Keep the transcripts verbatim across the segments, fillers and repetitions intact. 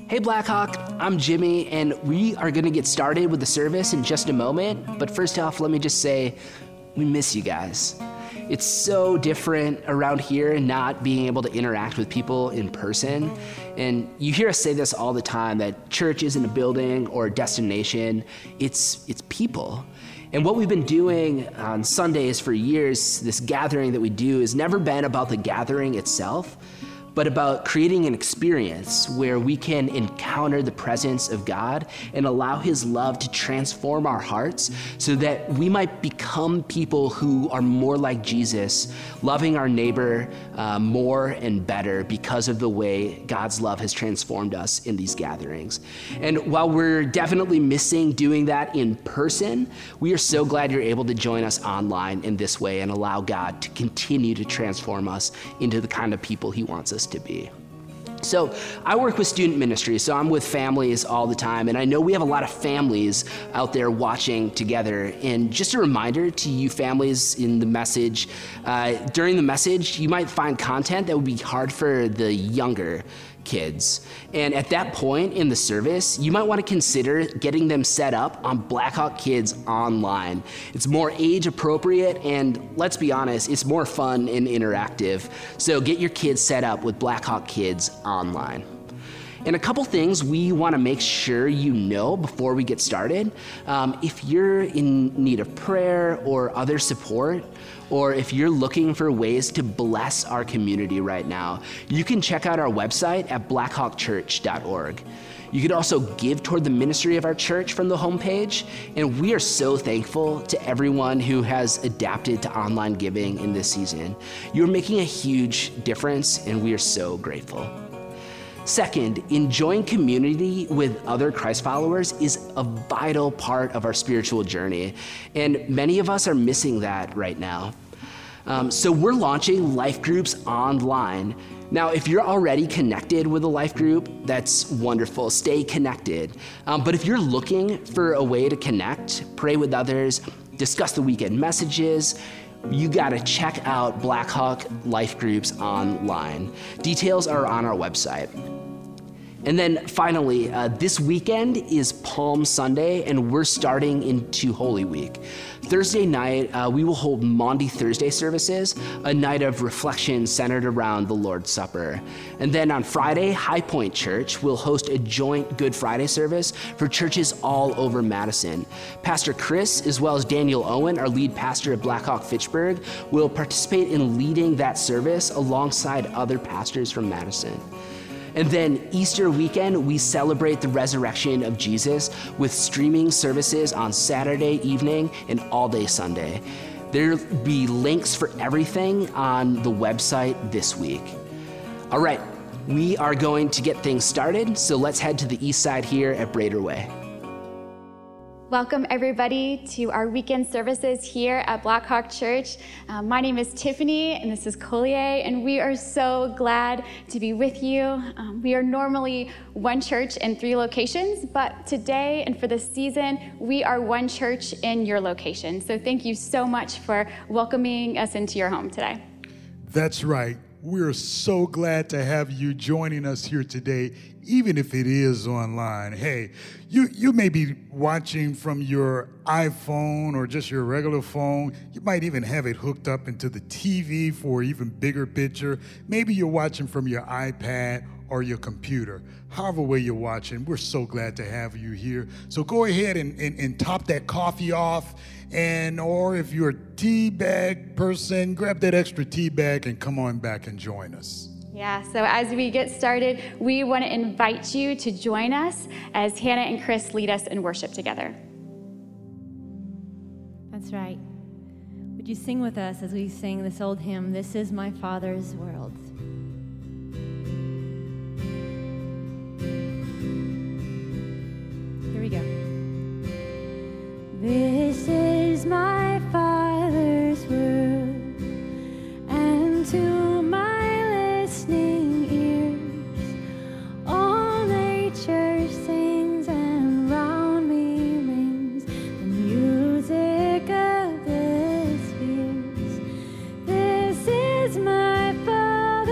Hey Blackhawk, I'm Jimmy, and we are going to get started with the service in just a moment. But first off, let me just say, we miss you guys. It's so different around here not being able to interact with people in person. And you hear us say this all the time, that church isn't a building or a destination, it's, it's people. And what we've been doing on Sundays for years, this gathering that we do, has never been about the gathering itself, but about creating an experience where we can encounter the presence of God and allow His love to transform our hearts so that we might become people who are more like Jesus, loving our neighbor uh, more and better because of the way God's love has transformed us in these gatherings. And while we're definitely missing doing that in person, we are so glad you're able to join us online in this way and allow God to continue to transform us into the kind of people He wants us to be. So I work with student ministry, so I'm with families all the time, and I know we have a lot of families out there watching together. And just a reminder to you families in the message, uh, during the message, you might find content that would be hard for the younger kids. And at that point in the service, you might want to consider getting them set up on Blackhawk Kids Online. It's more age appropriate, and let's be honest, it's more fun and interactive. So get your kids set up with Blackhawk Kids Online. And a couple things we want to make sure you know before we get started. Um, if you're in need of prayer or other support, or if you're looking for ways to bless our community right now, you can check out our website at blackhawk church dot org. You could also give toward the ministry of our church from the homepage, and we are so thankful to everyone who has adapted to online giving in this season. You're making a huge difference, and we are so grateful. Second, enjoying community with other Christ followers is a vital part of our spiritual journey, and many of us are missing that right now. Um, so we're launching life groups online. Now, if you're already connected with a life group, that's wonderful. Stay connected. Um, but if you're looking for a way to connect, pray with others, discuss the weekend messages, you gotta check out Blackhawk Life Groups online. Details are on our website. And then finally, uh, this weekend is Palm Sunday, and we're starting into Holy Week. Thursday night, uh, we will hold Maundy Thursday services, a night of reflection centered around the Lord's Supper. And then on Friday, High Point Church will host a joint Good Friday service for churches all over Madison. Pastor Chris, as well as Daniel Owen, our lead pastor at Blackhawk Fitchburg, will participate in leading that service alongside other pastors from Madison. And then Easter weekend, we celebrate the resurrection of Jesus with streaming services on Saturday evening and all day Sunday. There'll be links for everything on the website this week. All right, we are going to get things started, so let's head to the east side here at Brader Way. Welcome everybody to our weekend services here at Blackhawk Church. Uh, my name is Tiffany and this is Collier, and we are so glad to be with you. Um, we are normally one church in three locations, but today and for this season, we are one church in your location. So thank you so much for welcoming us into your home today. That's right. We're so glad to have you joining us here today, even if it is online. Hey, you, you may be watching from your iPhone or just your regular phone. You might even have it hooked up into the T V for an even bigger picture. Maybe you're watching from your iPad or your computer. However way you're watching, we're so glad to have you here. So go ahead and, and, and top that coffee off, and or if you're a tea bag person, grab that extra tea bag and come on back and join us. Yeah, so as we get started, we want to invite you to join us as Hannah and Chris lead us in worship together. That's right. Would you sing with us as we sing this old hymn, "This is My Father's World"? Here we go. This is my Father's world, and to my listening ears, all nature sings and round me rings the music of the spheres. This is my Father's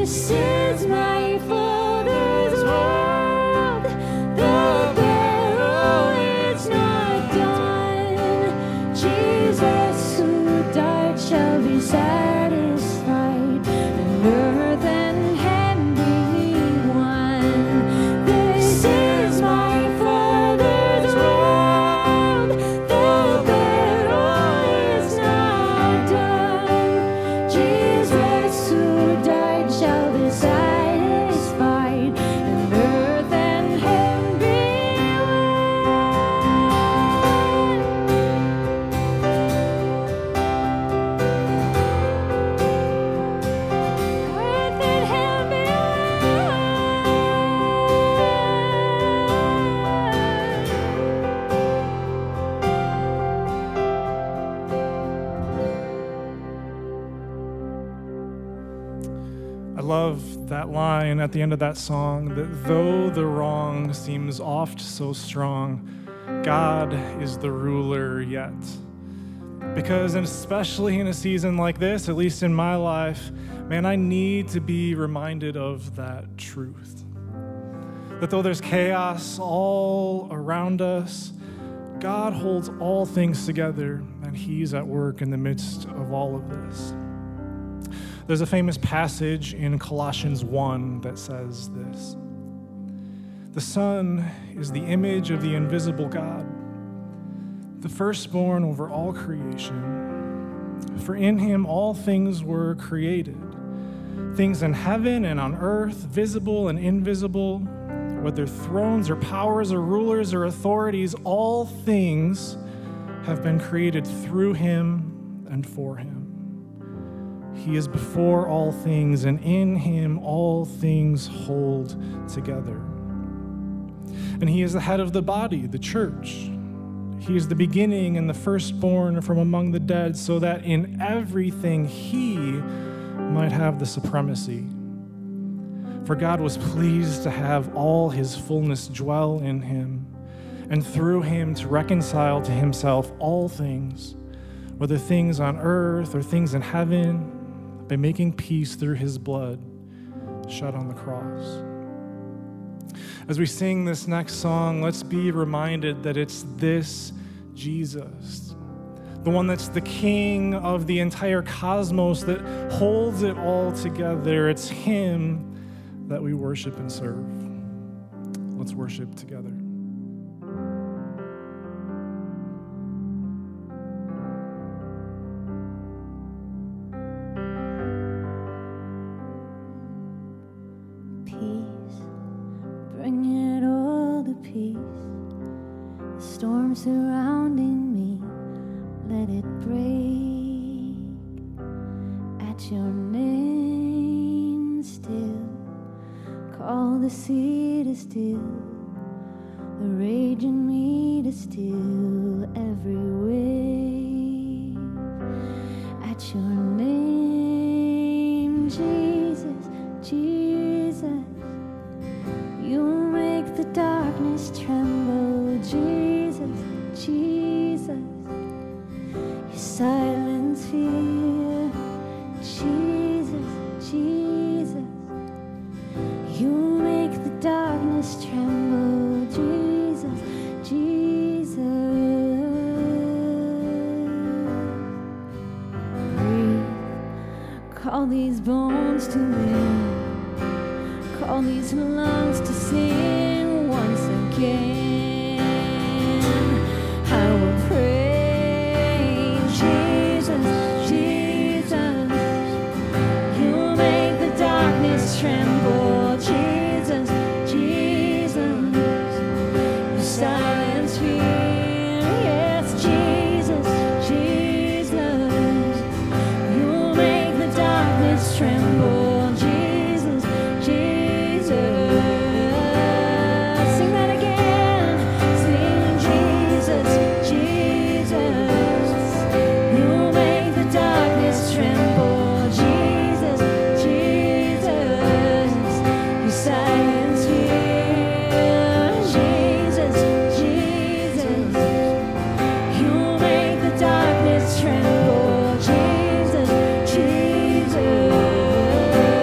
This is my Father's world. The battle is not done. Jesus who died shall be satisfied, and earth and heaven be one. This is my Father's world. The battle is not done. Jesus who died shall be satisfied, and earth and heaven be one. Earth and heaven be I love that line at the end of that song, that though the wrong seems oft so strong, God is the ruler yet. Because, and especially in a season like this, at least in my life, man, I need to be reminded of that truth. That though there's chaos all around us, God holds all things together, and He's at work in the midst of all of this. There's a famous passage in Colossians one that says this: "The Son is the image of the invisible God, the firstborn over all creation. For in Him all things were created, things in heaven and on earth, visible and invisible, whether thrones or powers or rulers or authorities, all things have been created through Him and for Him. He is before all things, and in Him all things hold together. And He is the head of the body, the church. He is the beginning and the firstborn from among the dead, so that in everything He might have the supremacy. For God was pleased to have all His fullness dwell in Him, and through Him to reconcile to Himself all things, whether things on earth or things in heaven, by making peace through His blood shed on the cross." As we sing this next song, let's be reminded that it's this Jesus, the one that's the King of the entire cosmos, that holds it all together. It's Him that we worship and serve. Let's worship together. Surrounding me, let it break at your name still. Call the sea to still, the rage in me to still every wave. At your name, Jesus, Jesus, you make the darkness tremble, Jesus, Jesus, you silence fear, Jesus, Jesus, you make the darkness tremble, Jesus, Jesus. Breathe, call these bones to live, call these lungs to sing once again. I will praise Jesus, Jesus. You make the darkness tremble, Jesus, Jesus. You silence fear, yes, Jesus, Jesus. You make the darkness tremble, Jesus, Jesus. Sing that again. Sing Jesus, Jesus. You make the darkness tremble, Jesus, Jesus. You silence fear, Jesus, Jesus. You make the darkness tremble, Jesus, Jesus.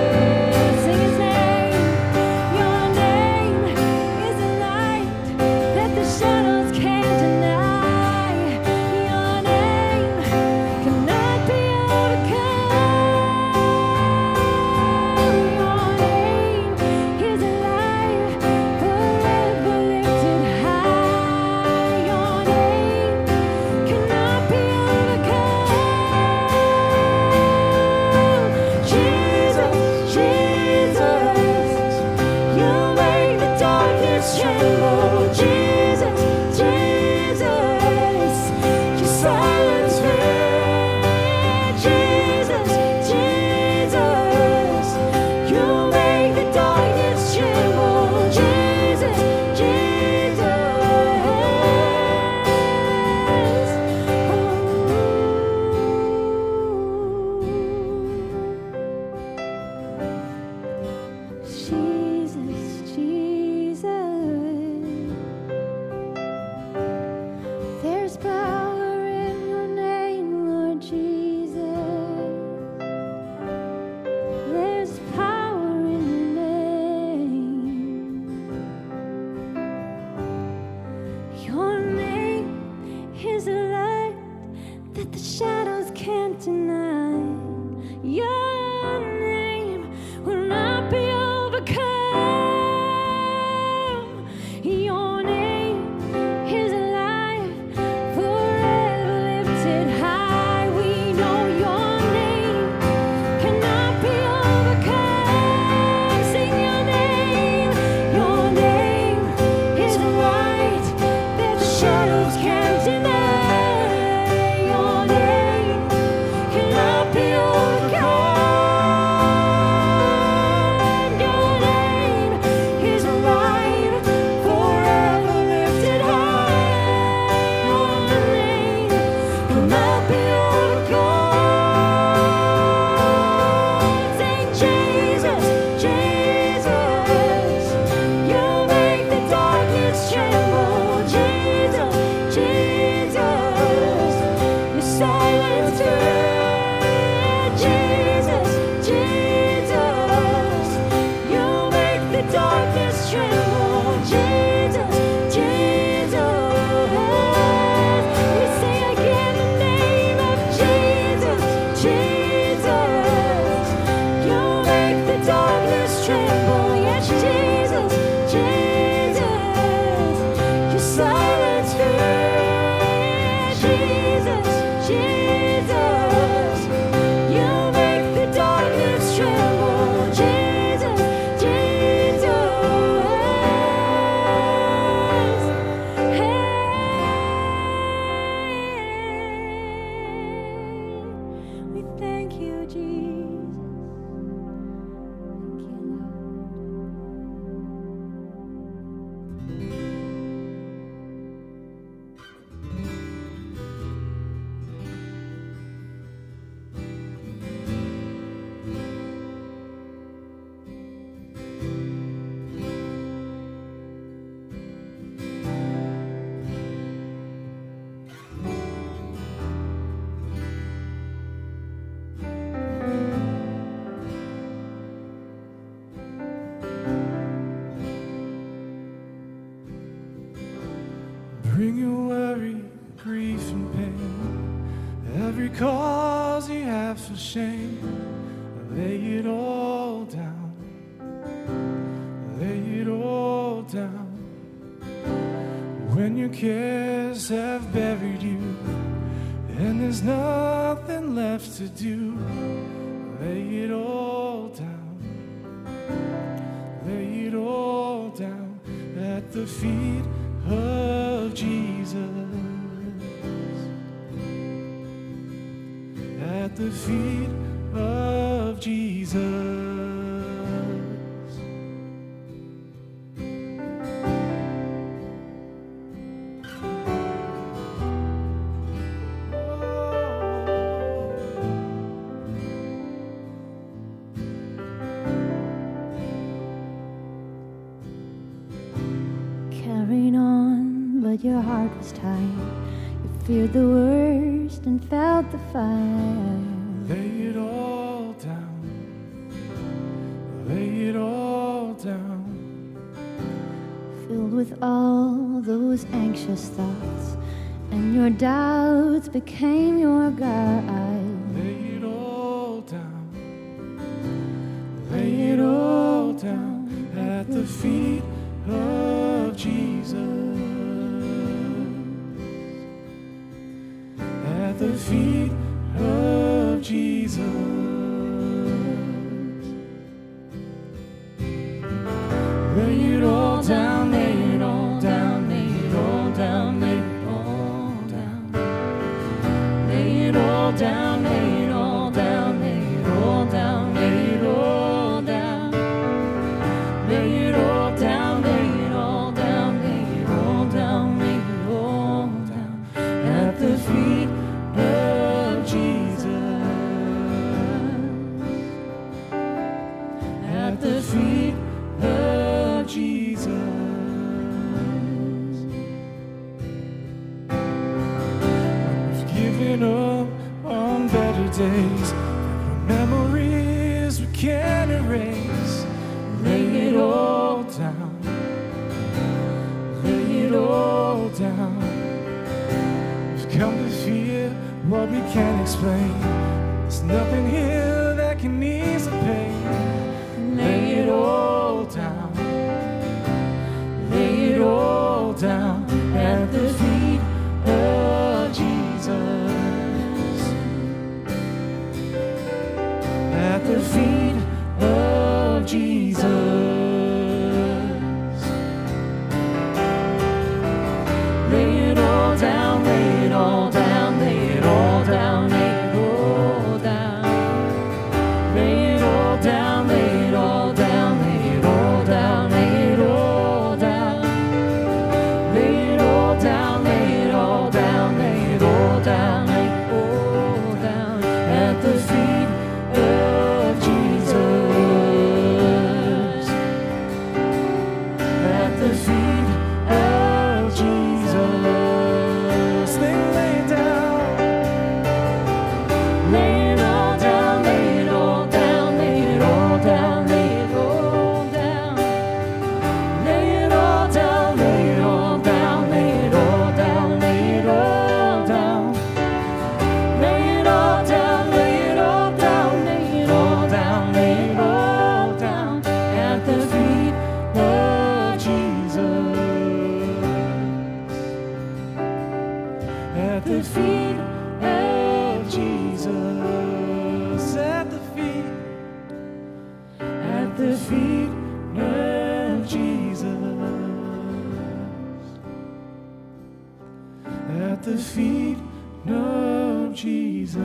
bring your worry, grief, and pain, every cause you have for shame. Lay it all down, lay it all down. When your cares have buried you and there's nothing left to do, lay it all down, lay it all down at the feet of Jesus, at the feet of Jesus. Carrying on, but your heart was tired. You feared the worst and felt the fire. Lay it all down, lay it all down. Filled with all those anxious thoughts, and your doubts became your guide. Lay it all down, lay it all down at the feet of Jesus, at the feet of Jesus. Lay it all down, lay it all down, lay it all down, lay it all down. Lay it all down, lay it all down, lay it all down, lay it all down. Lay it all down, lay it all down, lay it all down, lay it all down at the feet of Jesus, at the feet of Jesus. We've given up on better days, there were memories we can't erase. Lay it all down, lay it all down. We've come to fear what we can't explain. There's nothing here that can ease the pain. Lay it all down, lay it all down at the feet of Jesus, at the feet of Jesus. Lay it all down, lay it all down, lay it all down, lay it all down. Lay it all down, lay it all down, lay it all down, lay it all down. Lay it all down, lay it all down, lay it all down, lay it all down at the feet of Jesus, at the feet of Jesus. They lay it down, lay it all down, lay it all down, lay it all down, lay it all down. Lay it all down, lay it all down, lay it all down, lay it all down. Lay it all down, lay it all down, lay it all down, lay it all down at the feet of Jesus, at the feet of Jesus, at the feet, at the feet of Jesus, at the feet of Jesus.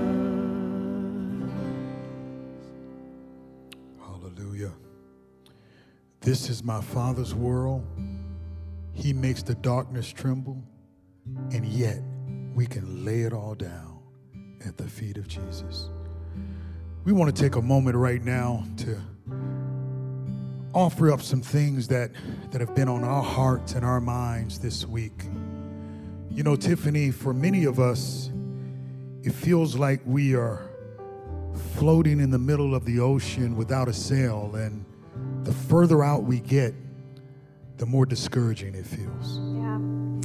Hallelujah. This is my Father's world. He makes the darkness tremble, and yet we can lay it all down at the feet of Jesus. We want to take a moment right now to offer up some things that, that have been on our hearts and our minds this week. You know, Tiffany, for many of us, it feels like we are floating in the middle of the ocean without a sail, and the further out we get, the more discouraging it feels. Yeah.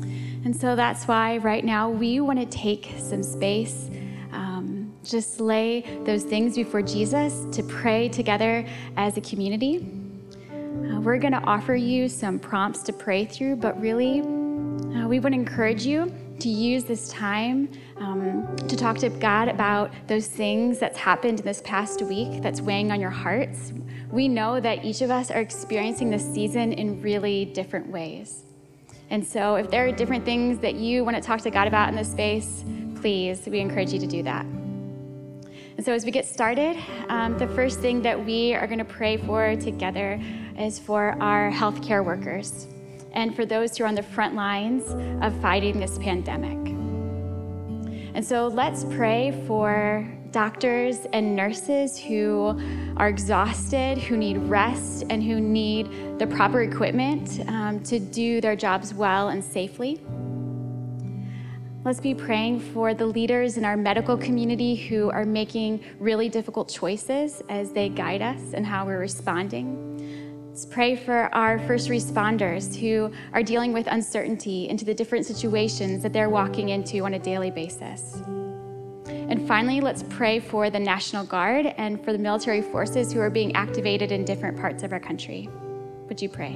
And so that's why right now we want to take some space, um, just lay those things before Jesus to pray together as a community. Uh, we're going to offer you some prompts to pray through, but really uh, we would encourage you to use this time um, to talk to God about those things that's happened in this past week that's weighing on your hearts. We know that each of us are experiencing this season in really different ways. And so if there are different things that you want to talk to God about in this space, please, we encourage you to do that. And so as we get started, um, the first thing that we are going to pray for together is for our healthcare workers and for those who are on the front lines of fighting this pandemic. And so let's pray for doctors and nurses who are exhausted, who need rest, and who need the proper equipment um, to do their jobs well and safely. Let's be praying for the leaders in our medical community who are making really difficult choices as they guide us in how we're responding. Let's pray for our first responders who are dealing with uncertainty into the different situations that they're walking into on a daily basis. And finally, let's pray for the National Guard and for the military forces who are being activated in different parts of our country. Would you pray?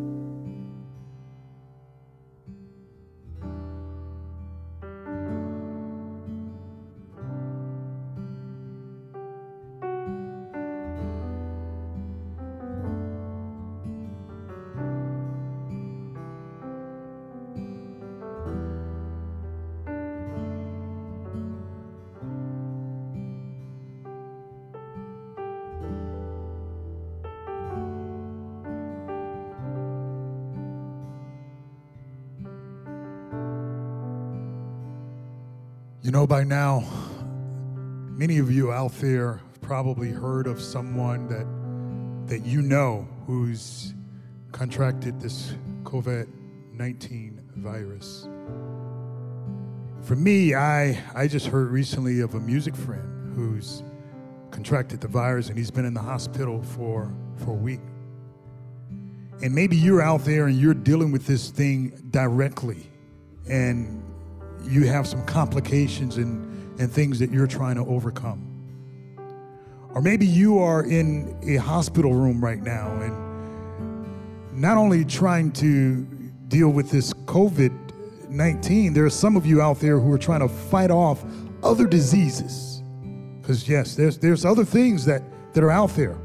You know, by now, many of you out there have probably heard of someone that that you know who's contracted this COVID nineteen virus. For me, I I just heard recently of a music friend who's contracted the virus and he's been in the hospital for, for a week. And maybe you're out there and you're dealing with this thing directly, and you have some complications and, and things that you're trying to overcome. Or maybe you are in a hospital room right now and not only trying to deal with this COVID nineteen, there are some of you out there who are trying to fight off other diseases. Because yes, there's there's other things that, that are out there.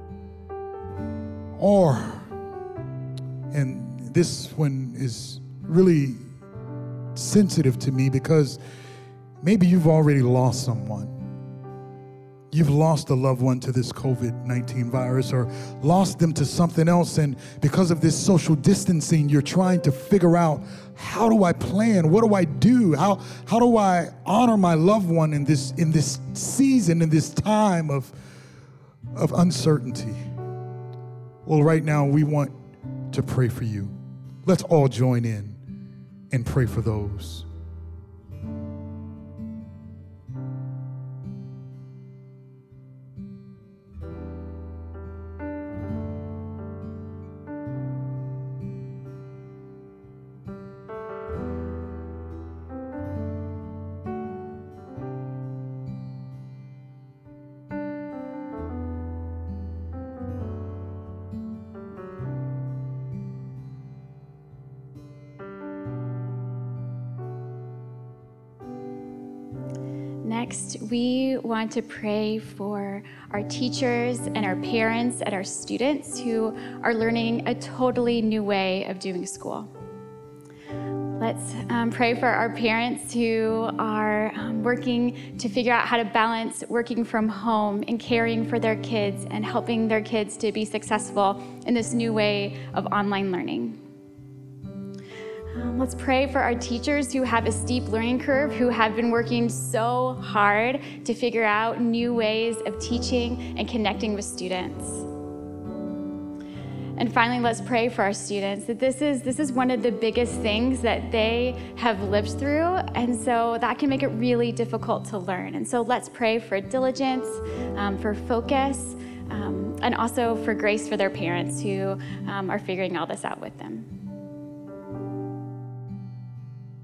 Or, and this one is really sensitive to me because maybe you've already lost someone. You've lost a loved one to this COVID nineteen virus or lost them to something else, and because of this social distancing, you're trying to figure out, how do I plan? What do I do? How how do I honor my loved one in this in this season, in this time of of uncertainty? Well, right now we want to pray for you. Let's all join in and pray for those. Next, we want to pray for our teachers and our parents and our students who are learning a totally new way of doing school. Let's um, pray for our parents who are um, working to figure out how to balance working from home and caring for their kids and helping their kids to be successful in this new way of online learning. Um, let's pray for our teachers who have a steep learning curve, who have been working so hard to figure out new ways of teaching and connecting with students. And finally, let's pray for our students that this is this is one of the biggest things that they have lived through, and so that can make it really difficult to learn. And so let's pray for diligence, um, for focus, um, and also for grace for their parents who um, are figuring all this out with them.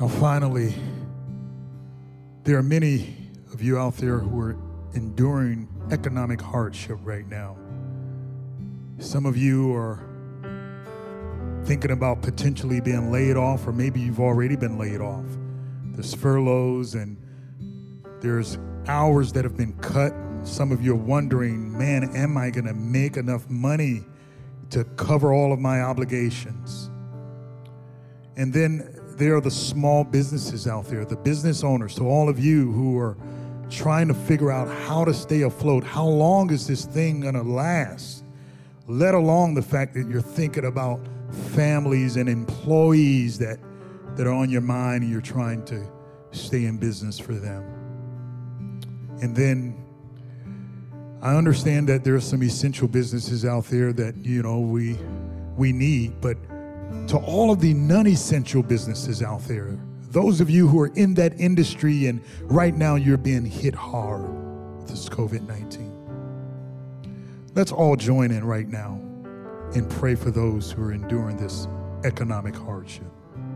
Now, finally, there are many of you out there who are enduring economic hardship right now. Some of you are thinking about potentially being laid off, or maybe you've already been laid off. There's furloughs and there's hours that have been cut. Some of you are wondering, man, am I going to make enough money to cover all of my obligations? And then there are the small businesses out there, the business owners. So all of you who are trying to figure out how to stay afloat, how long is this thing going to last? Let alone the fact that you're thinking about families and employees that, that are on your mind and you're trying to stay in business for them. And then I understand that there are some essential businesses out there that, you know, we we need, but to all of the non-essential businesses out there, those of you who are in that industry and right now you're being hit hard with this covid nineteen, let's all join in right now and pray for those who are enduring this economic hardship.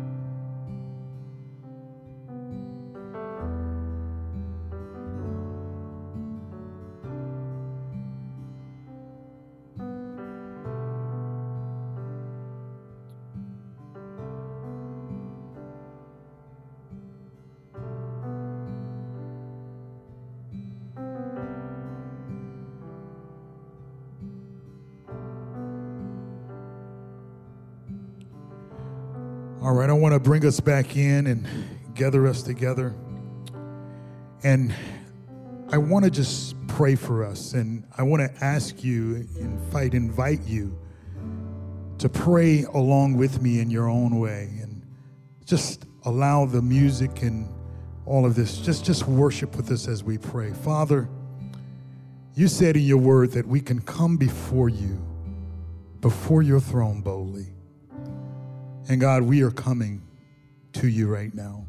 All right, I want to bring us back in and gather us together. And I want to just pray for us. And I want to ask you, in fact, invite you to pray along with me in your own way. And just allow the music and all of this, just, just worship with us as we pray. Father, you said in your word that we can come before you, before your throne boldly. And God, we are coming to you right now.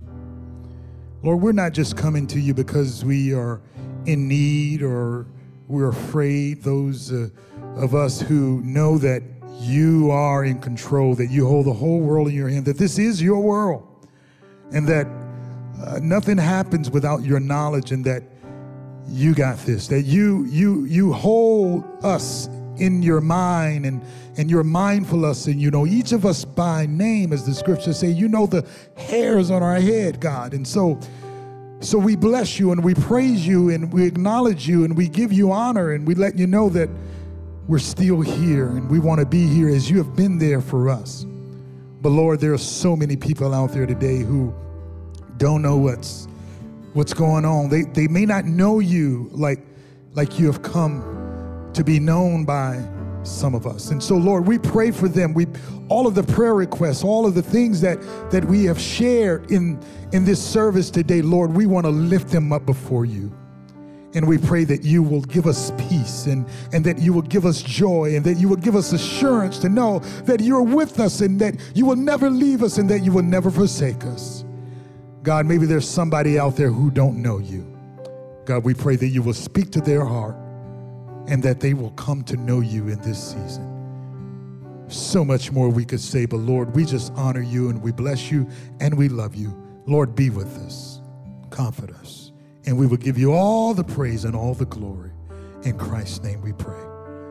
Lord, we're not just coming to you because we are in need or we're afraid. Those uh, of us who know that you are in control, that you hold the whole world in your hand, that this is your world, and that uh, nothing happens without your knowledge, and that you got this, that you you you hold us in your mind, and and you're mindful of us, and you know each of us by name, as the scriptures say. You know the hairs on our head, God. And so so we bless you and we praise you and we acknowledge you and we give you honor, and we let you know that we're still here and we want to be here as you have been there for us. But Lord, there are so many people out there today who don't know what's what's going on. They they may not know you like like you have come to be known by some of us. And so, Lord, we pray for them. We, all of the prayer requests, all of the things that, that we have shared in, in this service today, Lord, we want to lift them up before you. And we pray that you will give us peace, and, and that you will give us joy, and that you will give us assurance to know that you're with us, and that you will never leave us, and that you will never forsake us. God, maybe there's somebody out there who don't know you. God, we pray that you will speak to their heart, and that they will come to know you in this season. So much more we could say, but Lord, we just honor you and we bless you and we love you. Lord, be with us, comfort us, and we will give you all the praise and all the glory. In Christ's name we pray.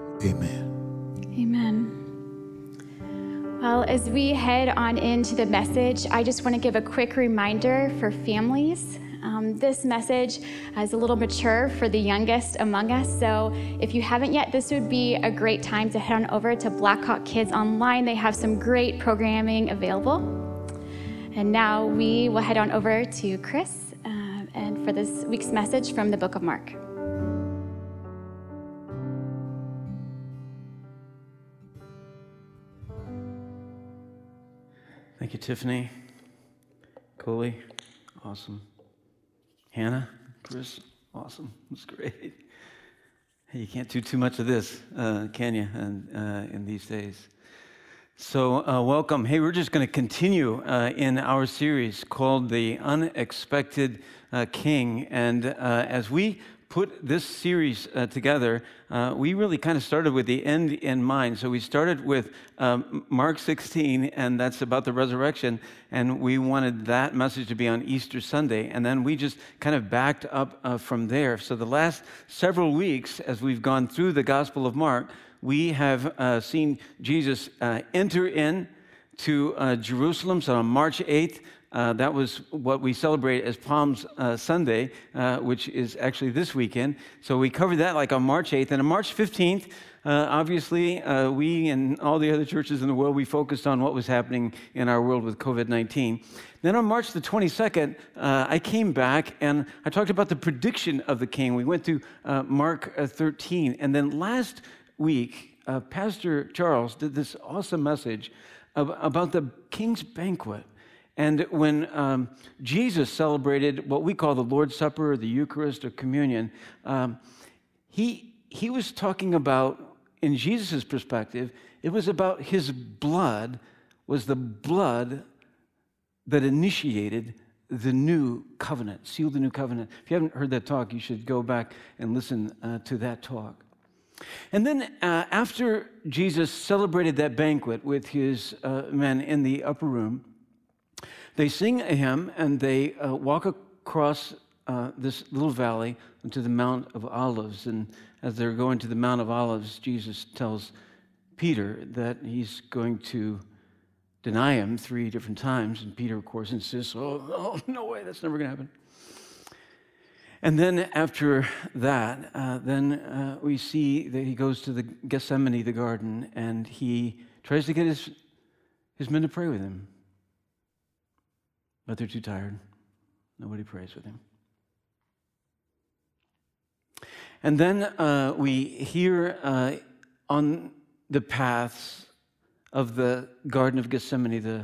Amen. Amen. Well, as we head on into the message, I just want to give a quick reminder for families. Um, this message is a little mature for the youngest among us, so if you haven't yet, this would be a great time to head on over to Blackhawk Kids Online. They have some great programming available. And now we will head on over to Chris uh, and for this week's message from the book of Mark. Thank you, Tiffany. Coley, awesome. Hannah, Chris, awesome. That's great. Hey, you can't do too much of this, uh, can you, in, uh, in these days? So uh, welcome. Hey, we're just going to continue uh, in our series called The Unexpected uh, King. And uh, as we put this series uh, together, uh, we really kind of started with the end in mind. So we started with um, Mark sixteen, and that's about the resurrection, and we wanted that message to be on Easter Sunday, and then we just kind of backed up uh, from there. So the last several weeks, as we've gone through the Gospel of Mark, we have uh, seen Jesus uh, enter in to uh, Jerusalem. So on March eighth, Uh, that was what we celebrate as Palm uh, Sunday, uh, which is actually this weekend. So we covered that like on March eighth. And on March fifteenth, uh, obviously, uh, we and all the other churches in the world, we focused on what was happening in our world with covid nineteen. Then on March the twenty-second, uh, I came back and I talked about the prediction of the king. We went through uh, Mark uh, thirteen. And then last week, uh, Pastor Charles did this awesome message ab- about the king's banquet. And when um, Jesus celebrated what we call the Lord's Supper or the Eucharist or communion, um, he, he was talking about, in Jesus' perspective, it was about his blood, was the blood that initiated the new covenant, sealed the new covenant. If you haven't heard that talk, you should go back and listen uh, to that talk. And then uh, after Jesus celebrated that banquet with his uh, men in the upper room, they sing a hymn, and they uh, walk across uh, this little valley into the Mount of Olives. And as they're going to the Mount of Olives, Jesus tells Peter that he's going to deny him three different times. And Peter, of course, insists, oh, oh no way, that's never going to happen. And then after that, uh, then uh, we see that he goes to the Gethsemane, the garden, and he tries to get his, his men to pray with him. But they're too tired. Nobody prays with him. And then uh, we hear uh, on the paths of the Garden of Gethsemane the,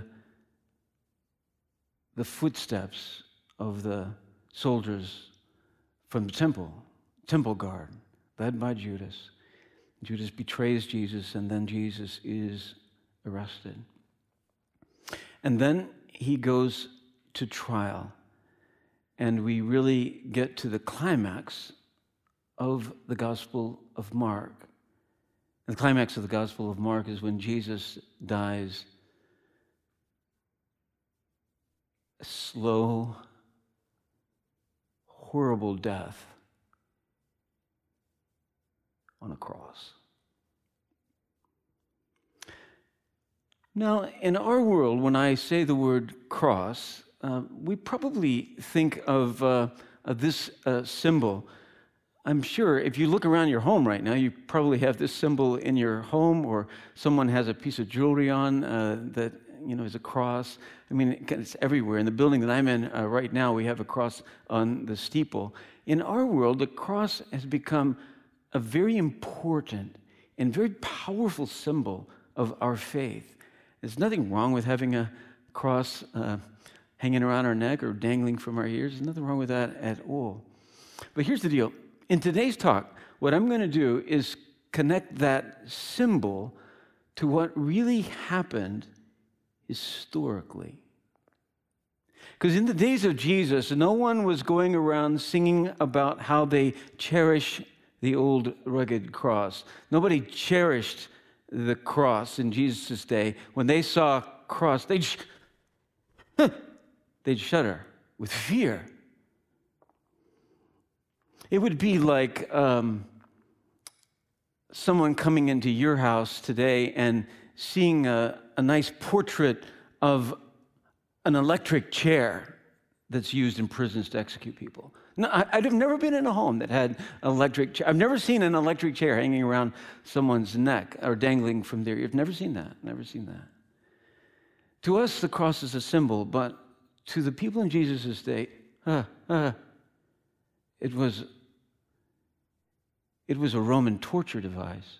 the footsteps of the soldiers from the temple, temple guard, led by Judas. Judas betrays Jesus, and then Jesus is arrested. And then he goes to trial, and we really get to the climax of the Gospel of Mark. And the climax of the Gospel of Mark is when Jesus dies a slow, horrible death on a cross. Now, in our world, when I say the word cross, Uh, we probably think of, uh, of this uh, symbol. I'm sure if you look around your home right now, you probably have this symbol in your home, or someone has a piece of jewelry on uh, that you know is a cross. I mean, it's everywhere. In the building that I'm in uh, right now, we have a cross on the steeple. In our world, the cross has become a very important and very powerful symbol of our faith. There's nothing wrong with having a cross Uh, hanging around our neck or dangling from our ears. There's nothing wrong with that at all. But here's the deal. In today's talk, what I'm going to do is connect that symbol to what really happened historically. Because in the days of Jesus, no one was going around singing about how they cherish the old rugged cross. Nobody cherished the cross in Jesus' day. When they saw a cross, they'd sh- they'd shudder with fear. It would be like um, someone coming into your house today and seeing a, a nice portrait of an electric chair that's used in prisons to execute people. No, I, I've never been in a home that had an electric chair. I've never seen an electric chair hanging around someone's neck or dangling from their ear. I've never seen that. Never seen that. To us, the cross is a symbol, but to the people in Jesus' day, uh, uh, it was it was a Roman torture device.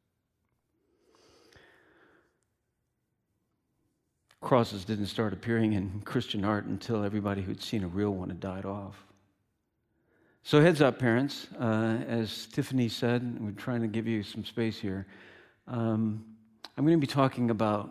Crosses didn't start appearing in Christian art until everybody who'd seen a real one had died off. So heads up, parents. Uh, as Tiffany said, we're trying to give you some space here. Um, I'm going to be talking about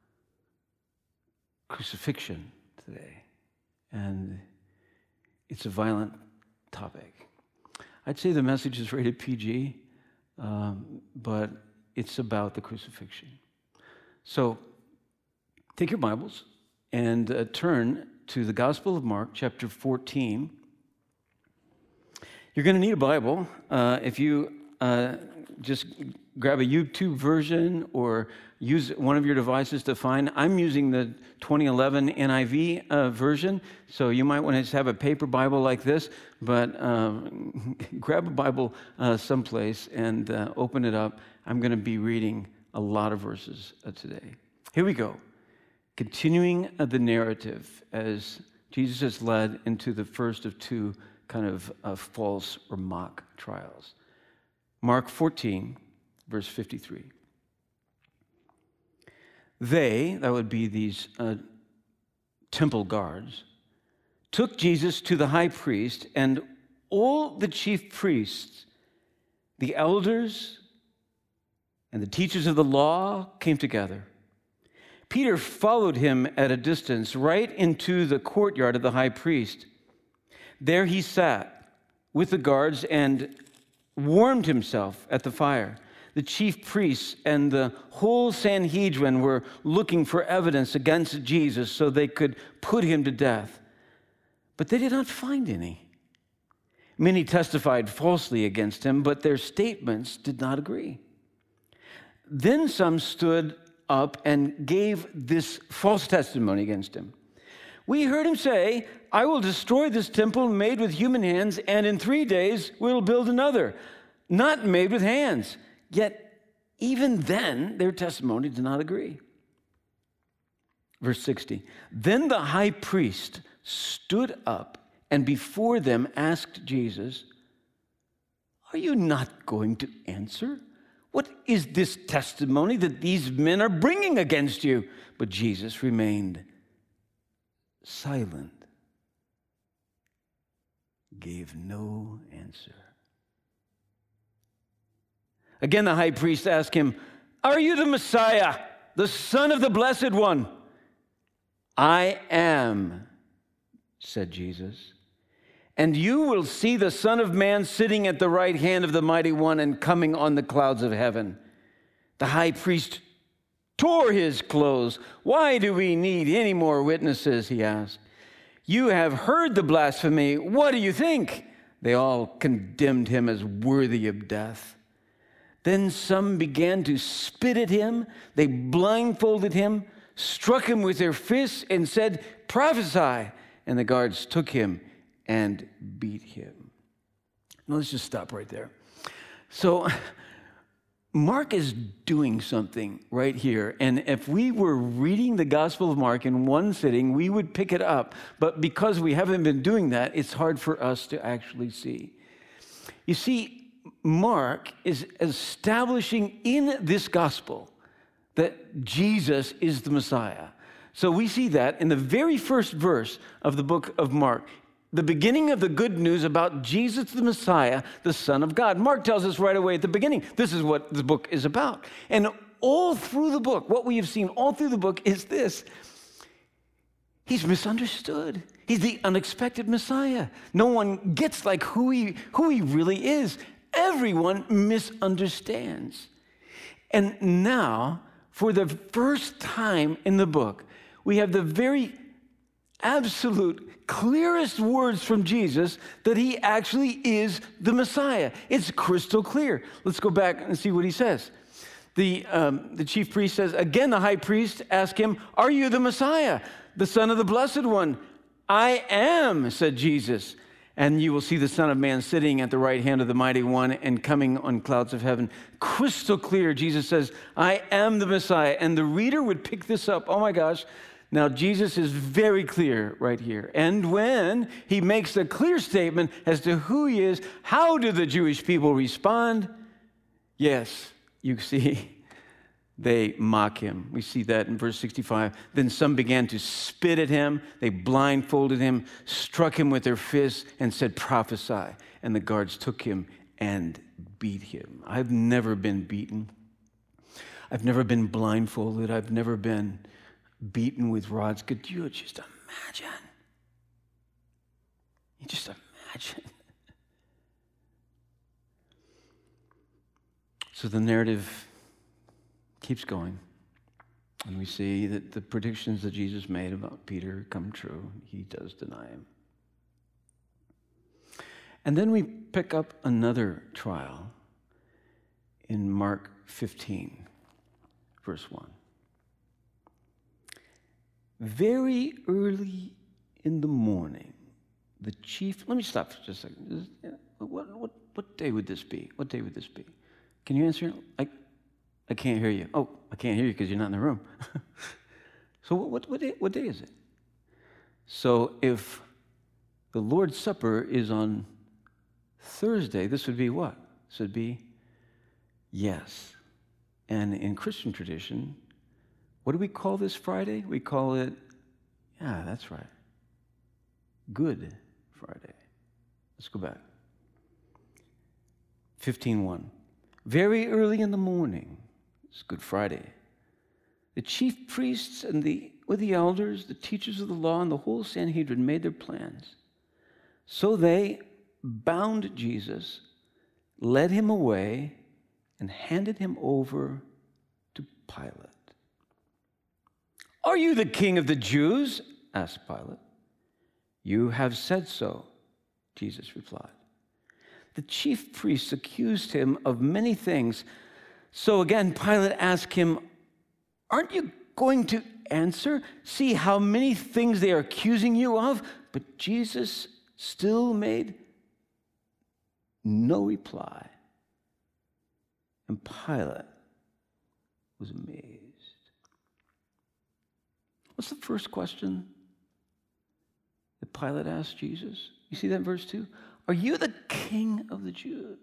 crucifixion today, and it's a violent topic. I'd say the message is rated P G, um, but it's about the crucifixion. So take your Bibles and uh, turn to the Gospel of Mark, chapter fourteen. You're going to need a Bible. Uh, if you uh, just grab a YouTube version or use one of your devices to find. I'm using the twenty eleven N I V uh, version, so you might want to just have a paper Bible like this, but um, grab a Bible uh, someplace and uh, open it up. I'm going to be reading a lot of verses uh, today. Here we go. Continuing uh, the narrative as Jesus is led into the first of two kind of uh, false or mock trials. Mark fourteen, verse fifty-three. They, that would be these uh, temple guards, took Jesus to the high priest, and all the chief priests, the elders, and the teachers of the law came together. Peter followed him at a distance right into the courtyard of the high priest. There he sat with the guards and warmed himself at the fire. The chief priests and the whole Sanhedrin were looking for evidence against Jesus so they could put him to death. But they did not find any. Many testified falsely against him, but their statements did not agree. Then some stood up and gave this false testimony against him. We heard him say, I will destroy this temple made with human hands, and in three days we'll build another, not made with hands. Yet even then their testimony did not agree. Verse sixty, then the high priest stood up and before them asked Jesus, are you not going to answer? What is this testimony that these men are bringing against you? But Jesus remained silent, gave no answer. Again, the high priest asked him, are you the Messiah, the Son of the Blessed One? I am, said Jesus. And you will see the Son of Man sitting at the right hand of the Mighty One and coming on the clouds of heaven. The high priest tore his clothes. Why do we need any more witnesses, he asked. You have heard the blasphemy. What do you think? They all condemned him as worthy of death. Then some began to spit at him. They blindfolded him, struck him with their fists, and said, prophesy. And the guards took him and beat him. Now let's just stop right there. So Mark is doing something right here. And if we were reading the Gospel of Mark in one sitting, we would pick it up. But because we haven't been doing that, it's hard for us to actually see. You see, Mark is establishing in this gospel that Jesus is the Messiah. So we see that in the very first verse of the book of Mark, the beginning of the good news about Jesus the Messiah, the Son of God. Mark tells us right away at the beginning, this is what the book is about. And all through the book, what we have seen all through the book is this. He's misunderstood. He's the unexpected Messiah. No one gets like who he, who he really is. Everyone misunderstands. And now, for the first time in the book, we have the very absolute clearest words from Jesus that he actually is the Messiah. It's crystal clear. Let's go back and see what he says. The, um, the chief priest says, again, the high priest asked him, are you the Messiah, the Son of the Blessed One? I am, said Jesus. And you will see the Son of Man sitting at the right hand of the Mighty One and coming on clouds of heaven. Crystal clear, Jesus says, I am the Messiah. And the reader would pick this up. Oh my gosh. Now, Jesus is very clear right here. And when he makes a clear statement as to who he is, how do the Jewish people respond? Yes, you see, they mock him. We see that in verse sixty-five. Then some began to spit at him. They blindfolded him, struck him with their fists, and said, prophesy. And the guards took him and beat him. I've never been beaten. I've never been blindfolded. I've never been beaten with rods. Could you just imagine? You just imagine. So the narrative keeps going, and we see that the predictions that Jesus made about Peter come true. He does deny him. And then we pick up another trial in Mark fifteen, verse one. Very early in the morning, the chief, let me stop for just a second. What, what, what day would this be? What day would this be? Can you answer? I, I can't hear you. Oh, I can't hear you because you're not in the room. So what, what, what, day, what day is it? So if the Lord's Supper is on Thursday, this would be what? This would be yes. And in Christian tradition, what do we call this Friday? We call it, yeah, that's right, Good Friday. Let's go back. fifteen one. Very early in the morning, it's Good Friday, the chief priests and the with the elders, the teachers of the law, and the whole Sanhedrin made their plans. So they bound Jesus, led him away, and handed him over to Pilate. Are you the king of the Jews? Asked Pilate. You have said so, Jesus replied. The chief priests accused him of many things. So again, Pilate asked him, aren't you going to answer? See how many things they are accusing you of? But Jesus still made no reply. And Pilate was amazed. What's the first question that Pilate asked Jesus? You see that in verse two? Are you the king of the Jews?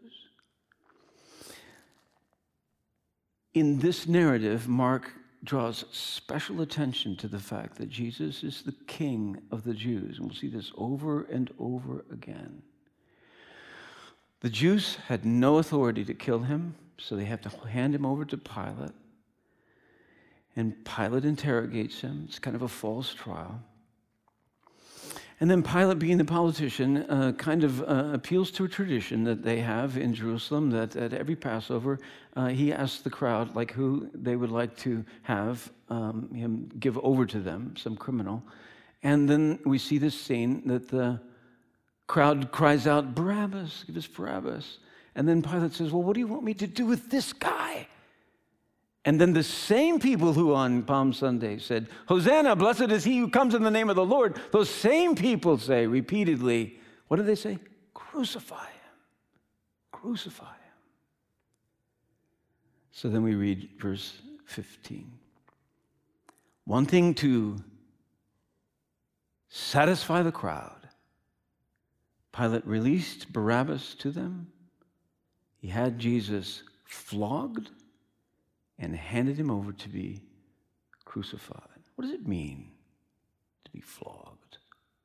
In this narrative, Mark draws special attention to the fact that Jesus is the king of the Jews. And we'll see this over and over again. The Jews had no authority to kill him, so they have to hand him over to Pilate. And Pilate interrogates him. It's kind of a false trial. And then Pilate, being the politician, uh, kind of uh, appeals to a tradition that they have in Jerusalem, that at every Passover, uh, he asks the crowd, like, who they would like to have um, him give over to them, some criminal. And then we see this scene that the crowd cries out, Barabbas, give us Barabbas. And then Pilate says, well, what do you want me to do with this guy? And then the same people who on Palm Sunday said, Hosanna, blessed is he who comes in the name of the Lord, those same people say repeatedly, what do they say? Crucify him. Crucify him. So then we read verse fifteen. Wanting to satisfy the crowd, Pilate released Barabbas to them. He had Jesus flogged and handed him over to be crucified. What does it mean to be flogged?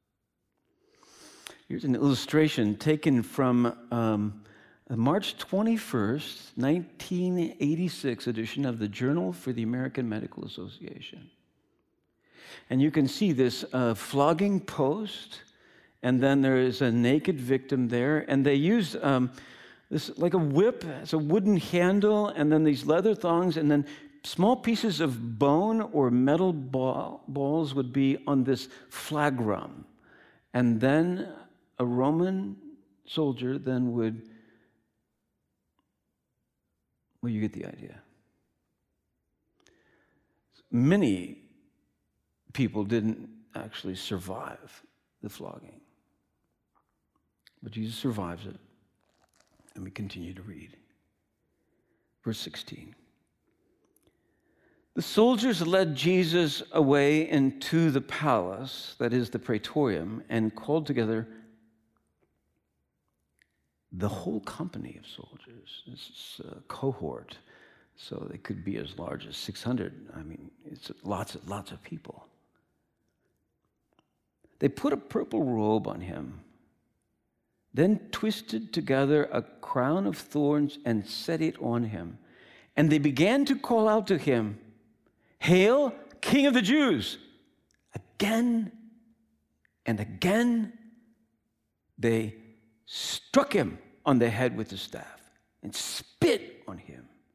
Here's an illustration taken from um, the March twenty-first, nineteen eighty-six edition of the Journal for the American Medical Association. And you can see this uh, flogging post, and then there is a naked victim there, and they used um, this like a whip. It's a wooden handle, and then these leather thongs, and then small pieces of bone or metal ball, balls would be on this flagrum. And then a Roman soldier then would, well, you get the idea. Many people didn't actually survive the flogging, but Jesus survives it. And we continue to read. Verse sixteen. The soldiers led Jesus away into the palace, that is the praetorium, and called together the whole company of soldiers. This is a cohort, so they could be as large as six hundred. I mean, it's lots and lots of people. They put a purple robe on him, then twisted together a crown of thorns and set it on him. And they began to call out to him, Hail, King of the Jews! Again and again they struck him on the head with the staff and spit on him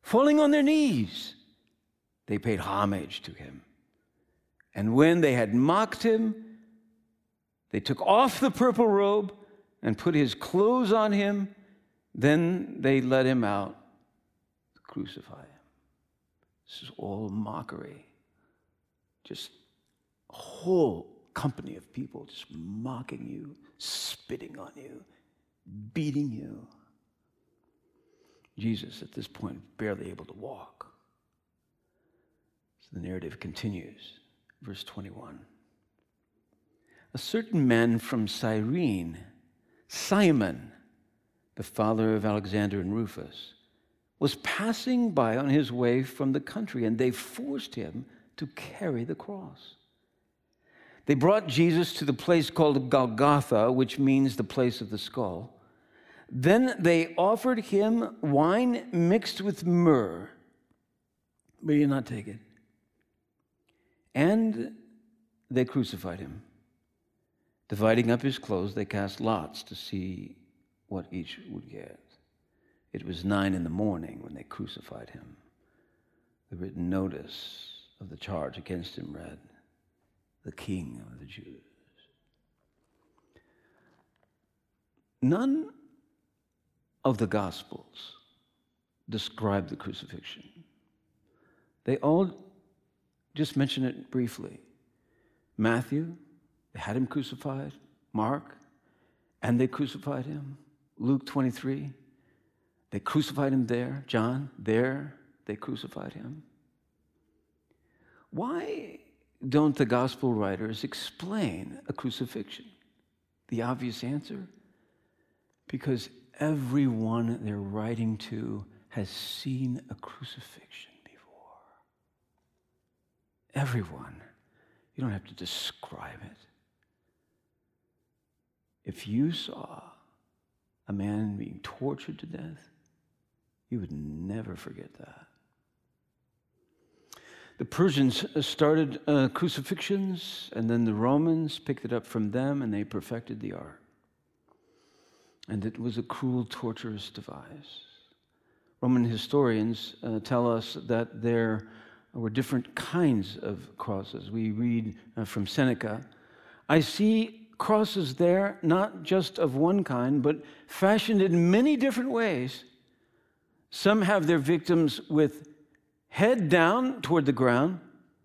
Falling on their knees, they paid homage to him. And when they had mocked him, they took off the purple robe and put his clothes on him. Then they led him out to crucify him. This is all mockery. Just a whole company of people just mocking you, spitting on you, beating you. Jesus, at this point, barely able to walk. So the narrative continues. Verse twenty-one. A certain man from Cyrene, Simon, the father of Alexander and Rufus, was passing by on his way from the country, and they forced him to carry the cross. They brought Jesus to the place called Golgotha, which means the place of the skull. Then they offered him wine mixed with myrrh, but he did not take it. And they crucified him. Dividing up his clothes, they cast lots to see what each would get. It was nine in the morning when they crucified him. The written notice of the charge against him read, "The King of the Jews." None of the Gospels describe the crucifixion. They all just mention it briefly. Matthew, they had him crucified. Mark, and they crucified him. Luke twenty-three, they crucified him there. John, there, they crucified him. Why don't the gospel writers explain a crucifixion? The obvious answer, because everyone they're writing to has seen a crucifixion before. Everyone. You don't have to describe it. If you saw a man being tortured to death, you would never forget that. The Persians started uh, crucifixions, and then the Romans picked it up from them, and they perfected the art. And it was a cruel, torturous device. Roman historians uh, tell us that there were different kinds of crosses. We read uh, from Seneca, "I see crosses there, not just of one kind, but fashioned in many different ways. Some have their victims with head down toward the ground.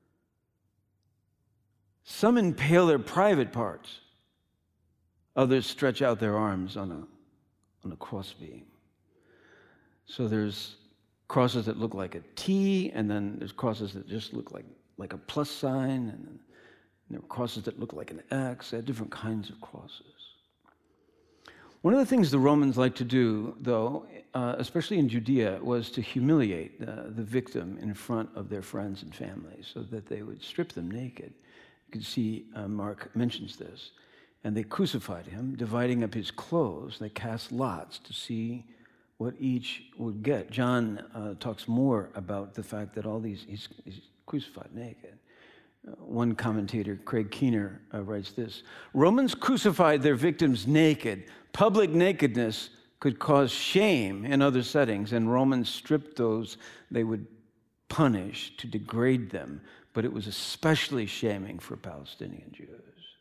Some impale their private parts. Others stretch out their arms on a, on a crossbeam." So there's crosses that look like a T, and then there's crosses that just look like, like a plus sign, and then there are crosses that look like an X. They have different kinds of crosses. One of the things the Romans liked to do, though, uh, especially in Judea, was to humiliate uh, the victim in front of their friends and family so that they would strip them naked. You can see uh, Mark mentions this. And they crucified him, dividing up his clothes. They cast lots to see what each would get. John uh, talks more about the fact that all these, he's, he's crucified naked. Uh, one commentator, Craig Keener, uh, writes this: Romans crucified their victims naked. Public nakedness could cause shame in other settings, and Romans stripped those they would punish to degrade them, but it was especially shaming for Palestinian Jews.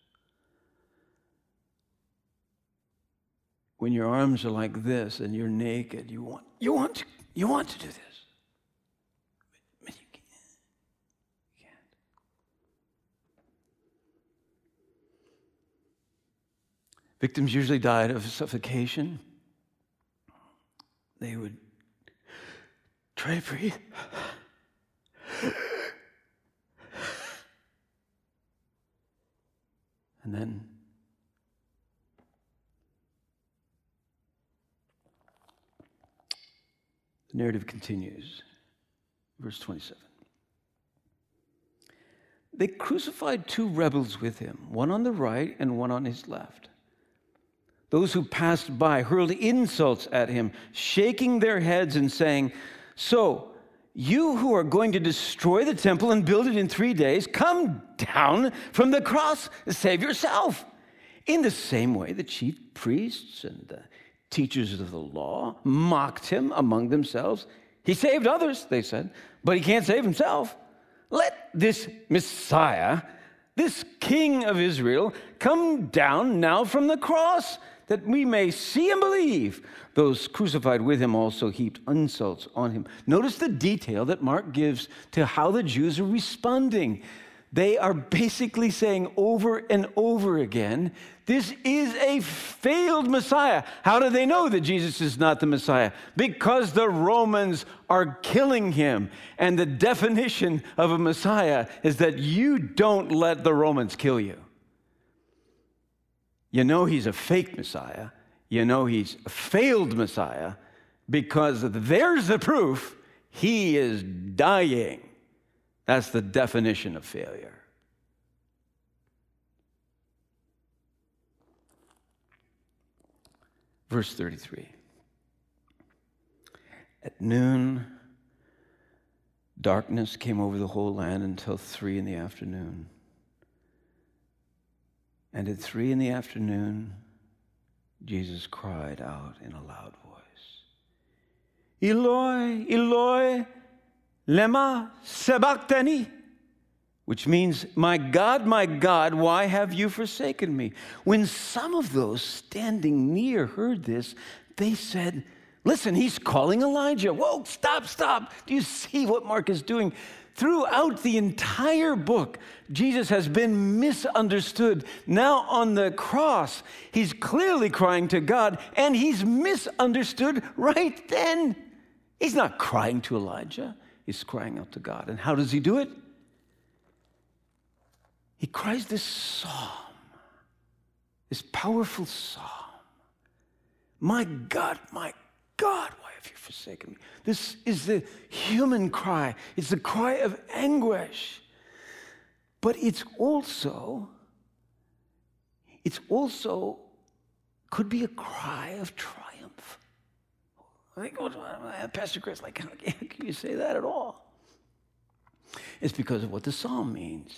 When your arms are like this and you're naked, you want you want to, you want to do this. But you can't. You can't. Victims usually died of suffocation. They would try to breathe. And then the narrative continues. Verse twenty-seven. They crucified two rebels with him, one on the right and one on his left. Those who passed by hurled insults at him, shaking their heads and saying, "So, you who are going to destroy the temple and build it in three days, come down from the cross, save yourself." In the same way, the chief priests and the teachers of the law mocked him among themselves. He saved others, they said, but he can't save himself. Let this Messiah, this King of Israel, come down now from the cross, that we may see and believe. Those crucified with him also heaped insults on him. Notice the detail that Mark gives to how the Jews are responding. They are basically saying over and over again, this is a failed Messiah. How do they know that Jesus is not the Messiah? Because the Romans are killing him. And the definition of a Messiah is that you don't let the Romans kill you. You know he's a fake Messiah. You know he's a failed Messiah because there's the proof he is dying. That's the definition of failure. Verse thirty-three. At noon, darkness came over the whole land until three in the afternoon. And at three in the afternoon, Jesus cried out in a loud voice, Eloi, Eloi, lema sabachthani, which means, my God, my God, why have you forsaken me? When some of those standing near heard this, they said, listen, he's calling Elijah. Whoa, stop, stop. Do you see what Mark is doing? Throughout the entire book, Jesus has been misunderstood. Now on the cross, he's clearly crying to God, and he's misunderstood right then. He's not crying to Elijah. He's crying out to God. And how does he do it? He cries this psalm, this powerful psalm. My God, my God, why have you forsaken me? This is the human cry. It's the cry of anguish. But it's also, it's also could be a cry of triumph. I think, oh, Pastor Chris, like, how can you say that at all? It's because of what the psalm means.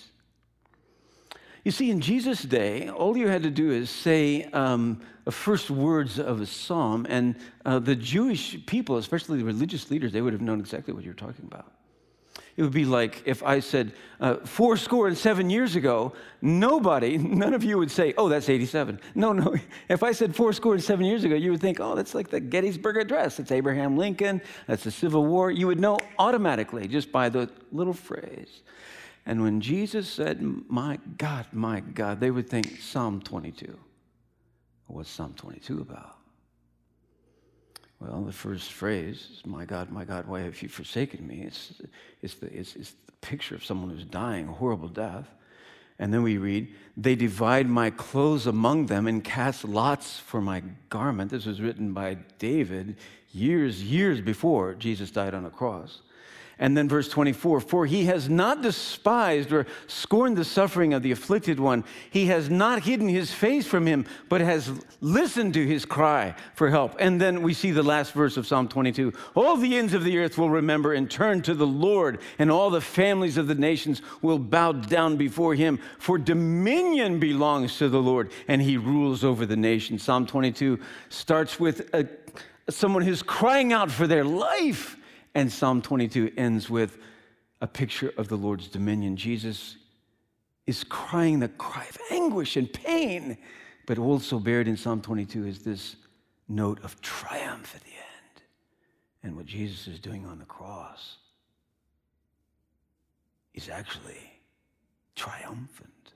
You see, in Jesus' day, all you had to do is say um, the first words of a psalm, and uh, the Jewish people, especially the religious leaders, they would have known exactly what you're talking about. It would be like if I said, uh, four score and seven years ago, nobody, none of you would say, oh, that's eighty-seven. No, no. If I said four score and seven years ago, you would think, oh, that's like the Gettysburg Address. It's Abraham Lincoln. That's the Civil War. You would know automatically just by the little phrase. And when Jesus said, my God, my God, they would think Psalm twenty-two. What's Psalm twenty-two about? Well, the first phrase is, my God, my God, why have you forsaken me? It's, it's, the, it's, it's the picture of someone who's dying, a horrible death. And then we read, they divide my clothes among them and cast lots for my garment. This was written by David years, years before Jesus died on a cross. And then verse twenty-four, for he has not despised or scorned the suffering of the afflicted one. He has not hidden his face from him, but has listened to his cry for help. And then we see the last verse of Psalm twenty-two. All the ends of the earth will remember and turn to the Lord, and all the families of the nations will bow down before him. For dominion belongs to the Lord, and he rules over the nations. Psalm twenty-two starts with a, someone who's crying out for their life. And Psalm twenty-two ends with a picture of the Lord's dominion. Jesus is crying the cry of anguish and pain, but also buried in Psalm twenty-two is this note of triumph at the end. And what Jesus is doing on the cross is actually triumphant.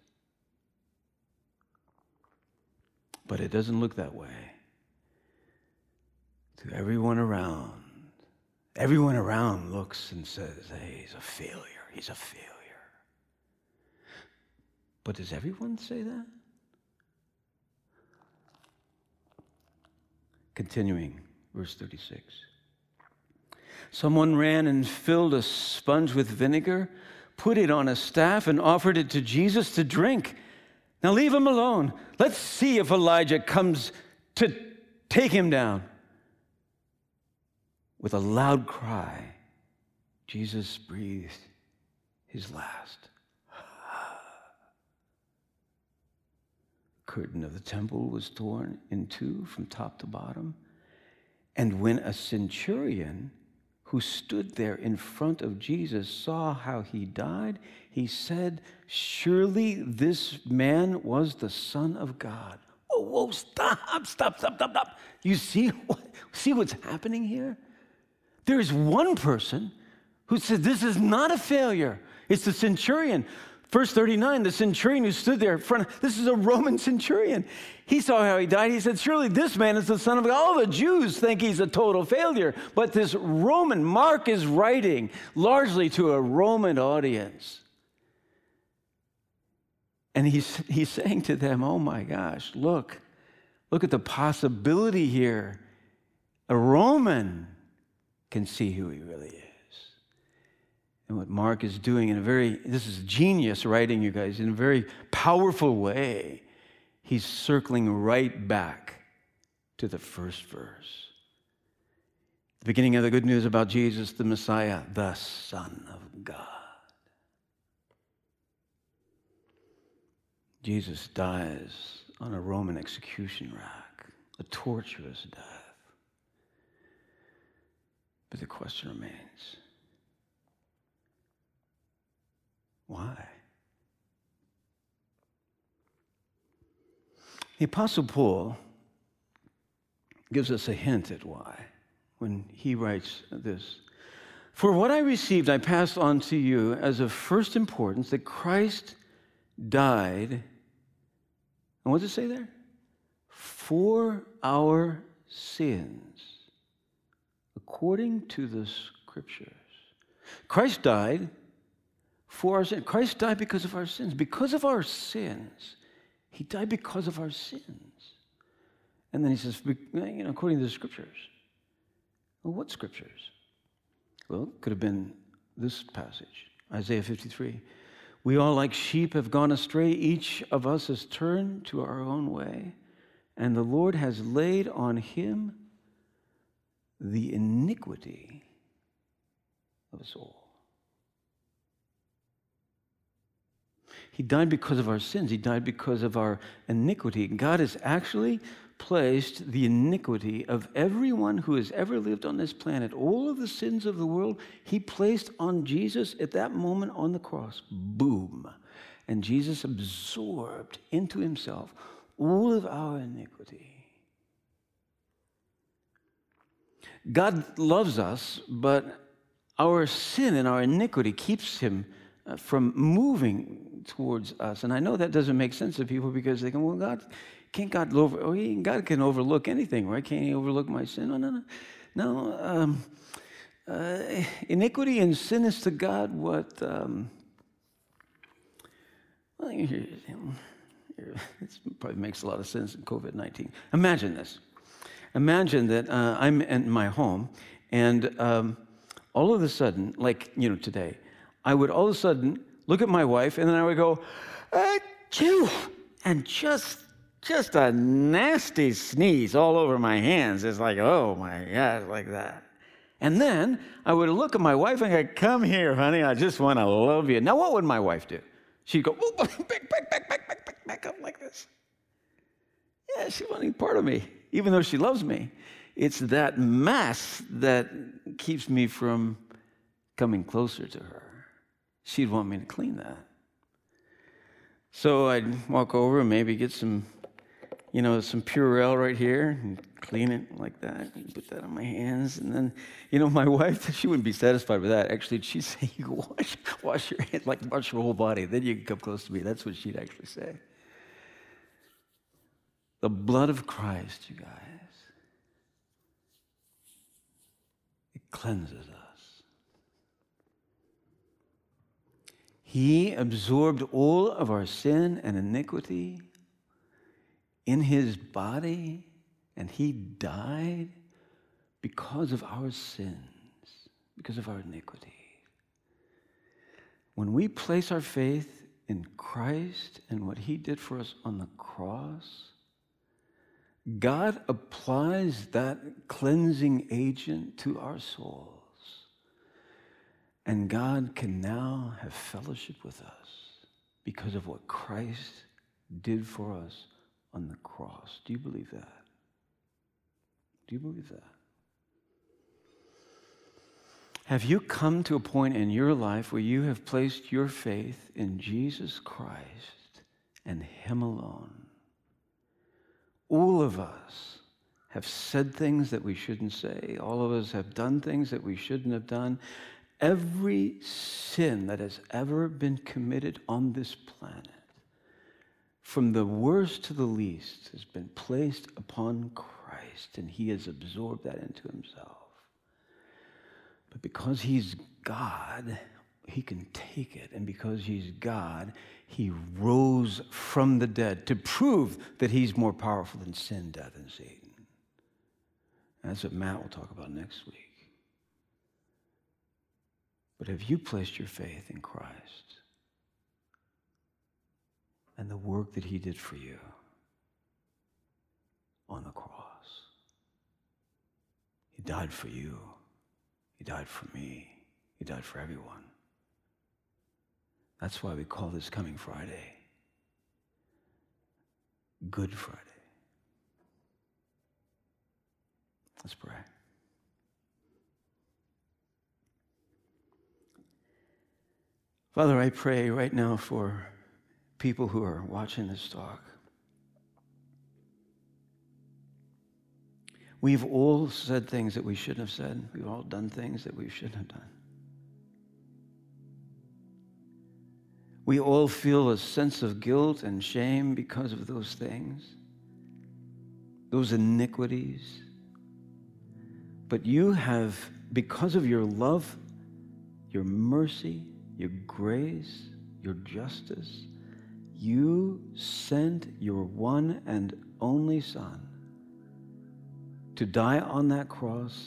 But it doesn't look that way to everyone around. Everyone around looks and says, hey, he's a failure. He's a failure. But does everyone say that? Continuing, verse thirty-six. Someone ran and filled a sponge with vinegar, put it on a staff, and offered it to Jesus to drink. Now leave him alone. Let's see if Elijah comes to take him down. With a loud cry, Jesus breathed his last. The curtain of the temple was torn in two from top to bottom. And when a centurion who stood there in front of Jesus, saw how he died, he said, surely this man was the Son of God. Whoa, whoa, stop, stop, stop, stop, stop. You see, what, see what's happening here? There's one person who said, this is not a failure. It's the centurion. Verse thirty-nine, the centurion who stood there in front of, this is a Roman centurion. He saw how he died. He said, surely this man is the Son of God. All the Jews think he's a total failure. But this Roman, Mark is writing largely to a Roman audience. And he's, he's saying to them, oh my gosh, look, look at the possibility here. A Roman can see who he really is. And what Mark is doing in a very, this is genius writing, you guys, in a very powerful way. He's circling right back to the first verse. The beginning of the good news about Jesus, the Messiah, the Son of God. Jesus dies on a Roman execution rack, a torturous death. But the question remains, why? The Apostle Paul gives us a hint at why when he writes this. For what I received, I passed on to you as of first importance, that Christ died, and what does it say there? For our sins, according to the Scriptures. Christ died for our sins. Christ died because of our sins. Because of our sins. He died because of our sins. And then he says, you know, according to the Scriptures. Well, what Scriptures? Well, it could have been this passage, Isaiah fifty-three. We all like sheep have gone astray. Each of us has turned to our own way. And the Lord has laid on him the iniquity of us all. He died because of our sins. He died because of our iniquity. God has actually placed the iniquity of everyone who has ever lived on this planet, all of the sins of the world, he placed on Jesus at that moment on the cross. Boom. And Jesus absorbed into himself all of our iniquity. God loves us, but our sin and our iniquity keeps him uh, from moving towards us. And I know that doesn't make sense to people because they go, well, God, can't God over, oh, he, God can overlook anything, right? Can't he overlook my sin? No, no, no. No, um, uh, iniquity and sin is to God what, um, well, here, here, this probably makes a lot of sense in covid nineteen. Imagine this. Imagine that uh, I'm in my home, and um, all of a sudden, like, you know, today, I would all of a sudden look at my wife, and then I would go, achoo, and just, just a nasty sneeze all over my hands. It's like, oh my God, like that. And then I would look at my wife and go, come here, honey, I just want to love you. Now, what would my wife do? She'd go, oh, back, back, back, back, back, back, back up like this. Yeah, she wasn't even part of me, even though she loves me. It's that mass that keeps me from coming closer to her. She'd want me to clean that. So I'd walk over and maybe get some, you know, some Purell right here and clean it like that and put that on my hands. And then, you know, my wife, she wouldn't be satisfied with that. Actually, she'd say, you wash, wash your hands, like wash your whole body. Then you can come close to me. That's what she'd actually say. The blood of Christ, you guys, it cleanses us. He absorbed all of our sin and iniquity in his body, and he died because of our sins, because of our iniquity. When we place our faith in Christ and what he did for us on the cross, God applies that cleansing agent to our souls. And God can now have fellowship with us because of what Christ did for us on the cross. Do you believe that? Do you believe that? Have you come to a point in your life where you have placed your faith in Jesus Christ and Him alone? All of us have said things that we shouldn't say. All of us have done things that we shouldn't have done. Every sin that has ever been committed on this planet, from the worst to the least, has been placed upon Christ, and He has absorbed that into Himself. But because He's God, He can take it. And because He's God, He rose from the dead to prove that He's more powerful than sin, death, and Satan. And that's what Matt will talk about next week. But have you placed your faith in Christ and the work that He did for you on the cross? He died for you. He died for me. He died for everyone. That's why we call this coming Friday Good Friday. Let's pray. Father, I pray right now for people who are watching this talk. We've all said things that we shouldn't have said. We've all done things that we shouldn't have done. We all feel a sense of guilt and shame because of those things, those iniquities. But you have, because of your love, your mercy, your grace, your justice, you sent your one and only Son to die on that cross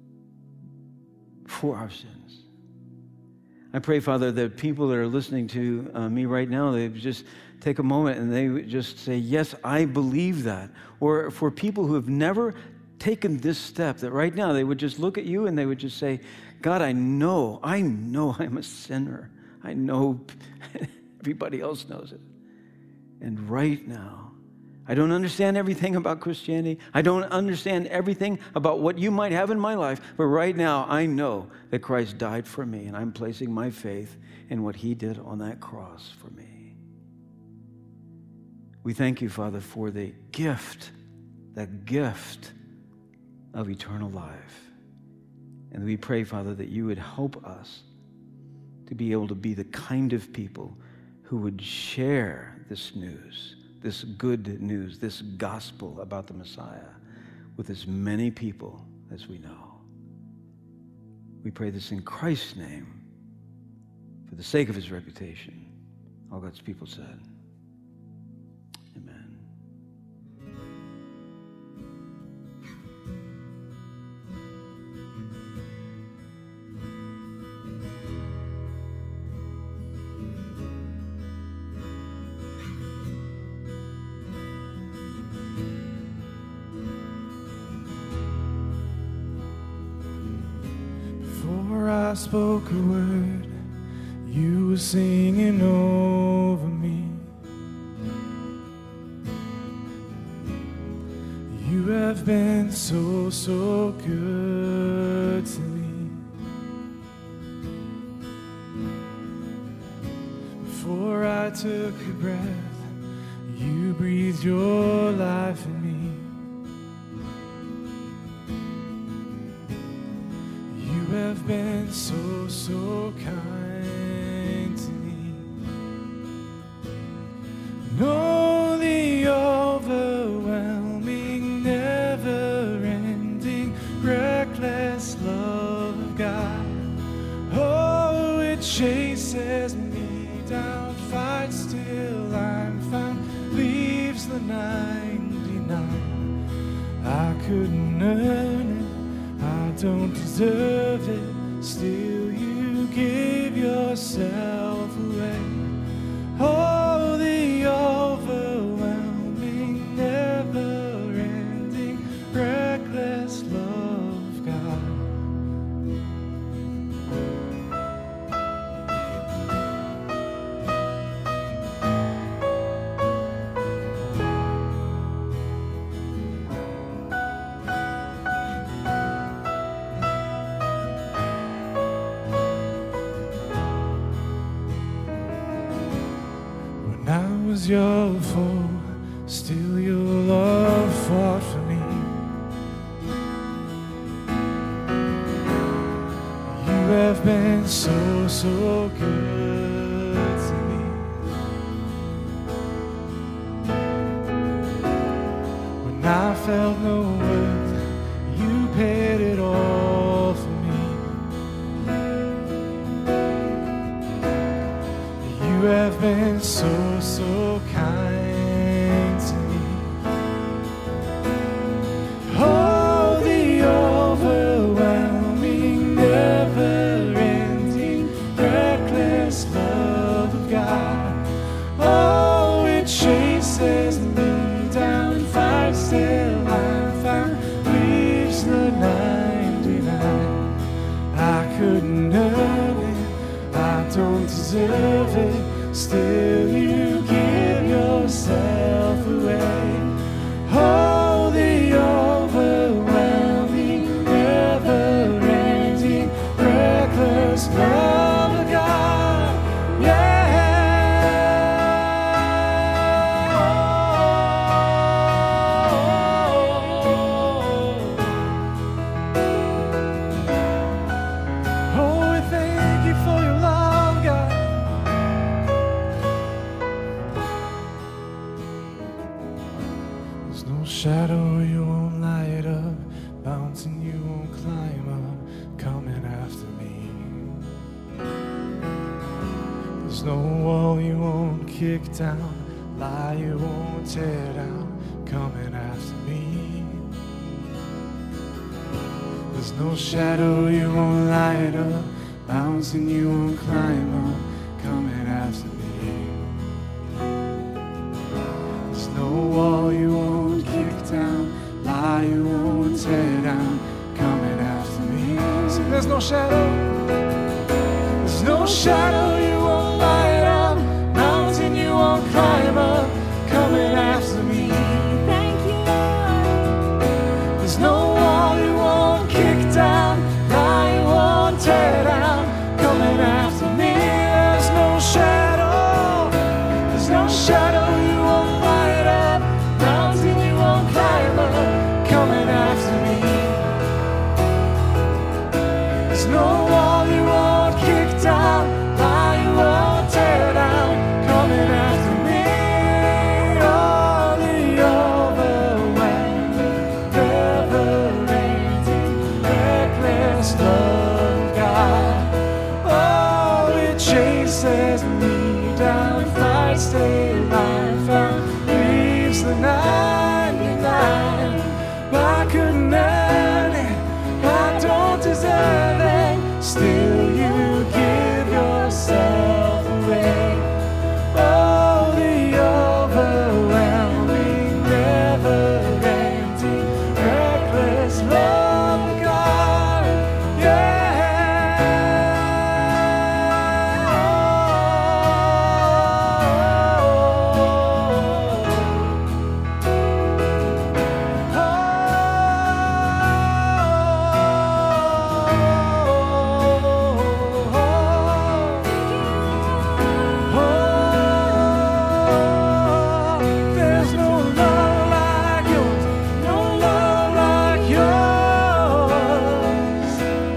for our sins. I pray, Father, that people that are listening to uh, me right now, they just take a moment and they would just say, yes, I believe that. Or for people who have never taken this step, that right now they would just look at you and they would just say, God, I know, I know I'm a sinner. I know everybody else knows it. And right now, I don't understand everything about Christianity. I don't understand everything about what you might have in my life. But right now, I know that Christ died for me, and I'm placing my faith in what He did on that cross for me. We thank you, Father, for the gift, that gift of eternal life. And we pray, Father, that you would help us to be able to be the kind of people who would share this news, this good news, this gospel about the Messiah with as many people as we know. We pray this in Christ's name for the sake of His reputation. All God's people said, amen. I spoke a word, you were singing over me. You have been so, so good to me. Before I took a breath, you breathed your life in me. You have been so, so kind to me. Know the overwhelming, never-ending, reckless love of God. Oh, it chases me down, fights till I'm found, leaves the ninety-nine. I couldn't earn it, I don't deserve it, still you gave yourself away. Oh, the overwhelming, never-ending, reckless love of God. was your foe, still your love fought for me. You have been so, so good to me. When I felt no worth, you paid it all for me. You have been so, so kind to me. Oh, the overwhelming, never-ending, reckless love of God. Oh, it chases me down and fights till I'm found, leaves the ninety-nine. I couldn't earn it, I don't deserve it, still you give yourself away. Oh, the overwhelming, never-ending, reckless love of God. Yeah. Oh, we thank you for your love, God. There's no shadow you won't light up, mountain you won't climb up, coming after me. There's no wall you won't kick down, lie you won't tear down, coming after me. There's no shadow you won't light up, mountain you won't climb up, coming after me. There's no wall you won't kick down, lie you won't tear down, coming after me. So there's no shadow, there's no shadow you won't light up, mountain you won't climb up, coming after me. Thank you, Lord. There's no wall you won't kick down, lie you won't tear down, coming after me. There's no shadow, there's no shadow you won't light up, mountain you won't climb up, coming after me. There's no wall you won't kick down, lie you won't tear down, coming after me. Oh, the overwhelming, never-ending, reckless love of God. Oh, it chases me down, fights till I'm found, leaves the ninety-nine. I couldn't earn it, I don't deserve it, still you give yourself away. Oh, the overwhelming, never-ending, reckless love of God. There's no love like yours, no love like yours.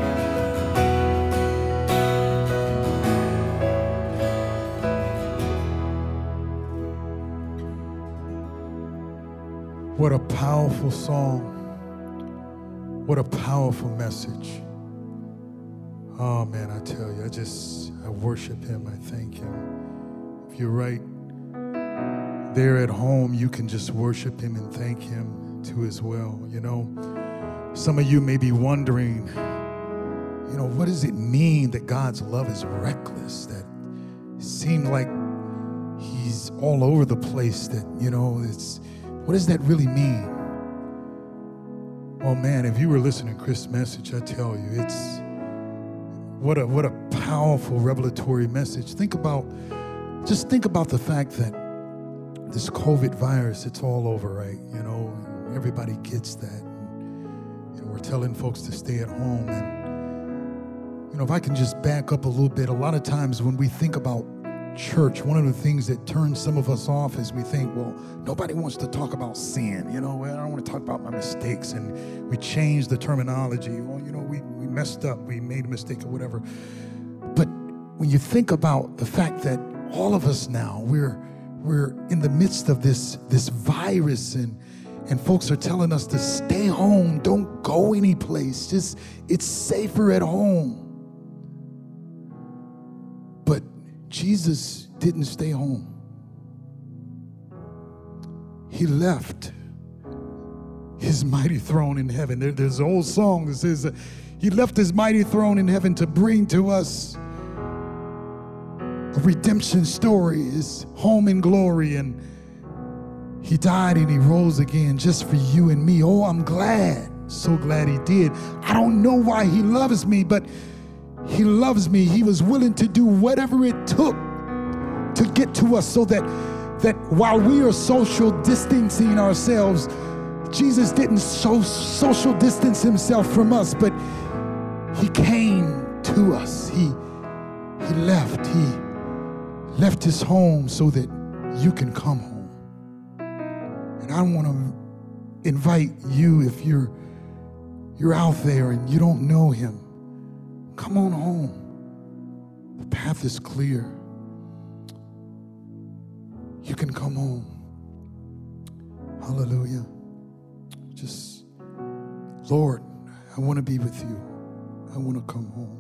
What a powerful song. What a powerful message. Oh man, I tell you, I just, I worship him. I thank him. If you're right there at home, you can just worship him and thank him too as well. You know, some of you may be wondering, you know, what does it mean that God's love is reckless? That it seems like he's all over the place, that, you know, it's, what does that really mean? Well, man, if you were listening to Chris' message, I tell you, it's what a what a powerful revelatory message. Think about, just think about the fact that this COVID virus, it's all over, right? You know, everybody gets that. And, you know, we're telling folks to stay at home. And, you know, if I can just back up a little bit, a lot of times when we think about church, one of the things that turns some of us off is we think, well, nobody wants to talk about sin. You know, well, I don't want to talk about my mistakes. And we change the terminology. Well, you know, we, we messed up. We made a mistake or whatever. But when you think about the fact that all of us now, we're we're in the midst of this, this virus, and and folks are telling us to stay home, don't go anyplace. Just, it's safer at home. But Jesus didn't stay home. He left his mighty throne in heaven. There, there's an old song that says, uh, he left his mighty throne in heaven to bring to us a redemption story, his home in glory. And he died and he rose again just for you and me. Oh, I'm glad, so glad he did. I don't know why he loves me, but he loves me. He was willing to do whatever it took to get to us, so that, that while we are social distancing ourselves, Jesus didn't so social distance himself from us, but he came to us. He, he left. He left his home so that you can come home. And I want to invite you, if you're you're out there and you don't know him, come on home. The path is clear. You can come home. Hallelujah. Just, Lord, I want to be with you. I want to come home.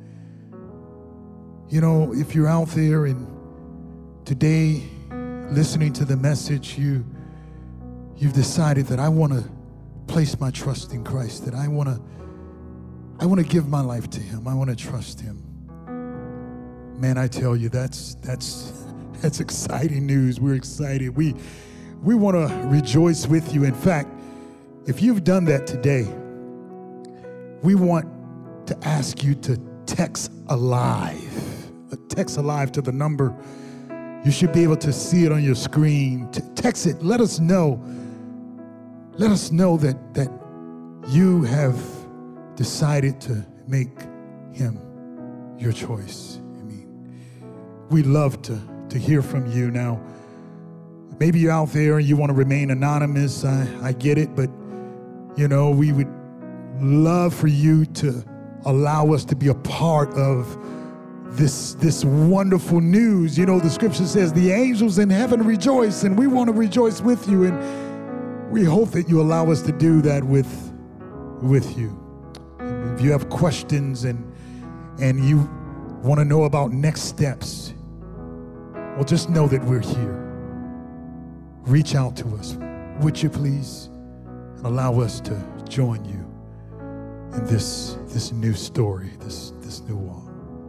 You know, if you're out there and today listening to the message, you, you've decided that I want to place my trust in Christ, that I want to I want to give my life to him. I want to trust him. Man, I tell you, that's that's that's exciting news. We're excited. We we want to rejoice with you. In fact, if you've done that today, we want to ask you to text ALIVE. Text ALIVE to the number. You should be able to see it on your screen. T- text it. Let us know. Let us know that that you have decided to make him your choice. I mean, we love to, to hear from you. Now, maybe you're out there and you want to remain anonymous. I, I get it, but, you know, we would love for you to allow us to be a part of this, this wonderful news. You know, the scripture says the angels in heaven rejoice, and we want to rejoice with you, and we hope that you allow us to do that with, with you. If you have questions and and you want to know about next steps, well, just know that we're here. Reach out to us, would you please, and allow us to join you in this this new story, this this new walk.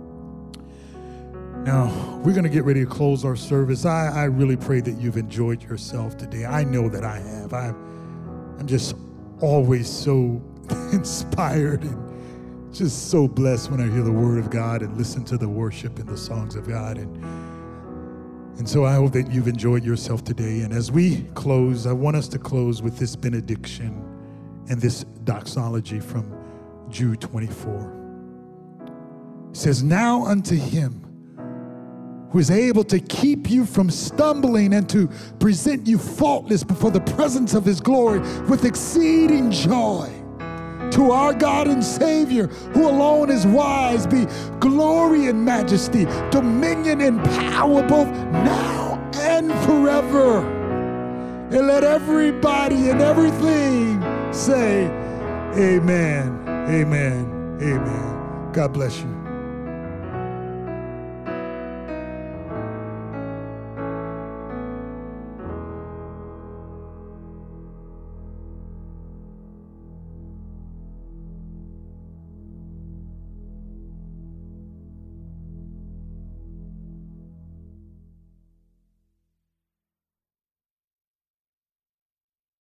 Now, we're going to get ready to close our service. I, I really pray that you've enjoyed yourself today. I know that I have. I, I'm just always so inspired and just so blessed when I hear the word of God and listen to the worship and the songs of God. And, and so I hope that you've enjoyed yourself today. And as we close, I want us to close with this benediction and this doxology from Jude twenty-four. It says, "Now unto him who is able to keep you from stumbling and to present you faultless before the presence of his glory with exceeding joy, to our God and Savior, who alone is wise, be glory and majesty, dominion and power both now and forever." And let everybody and everything say, amen, amen, amen. God bless you.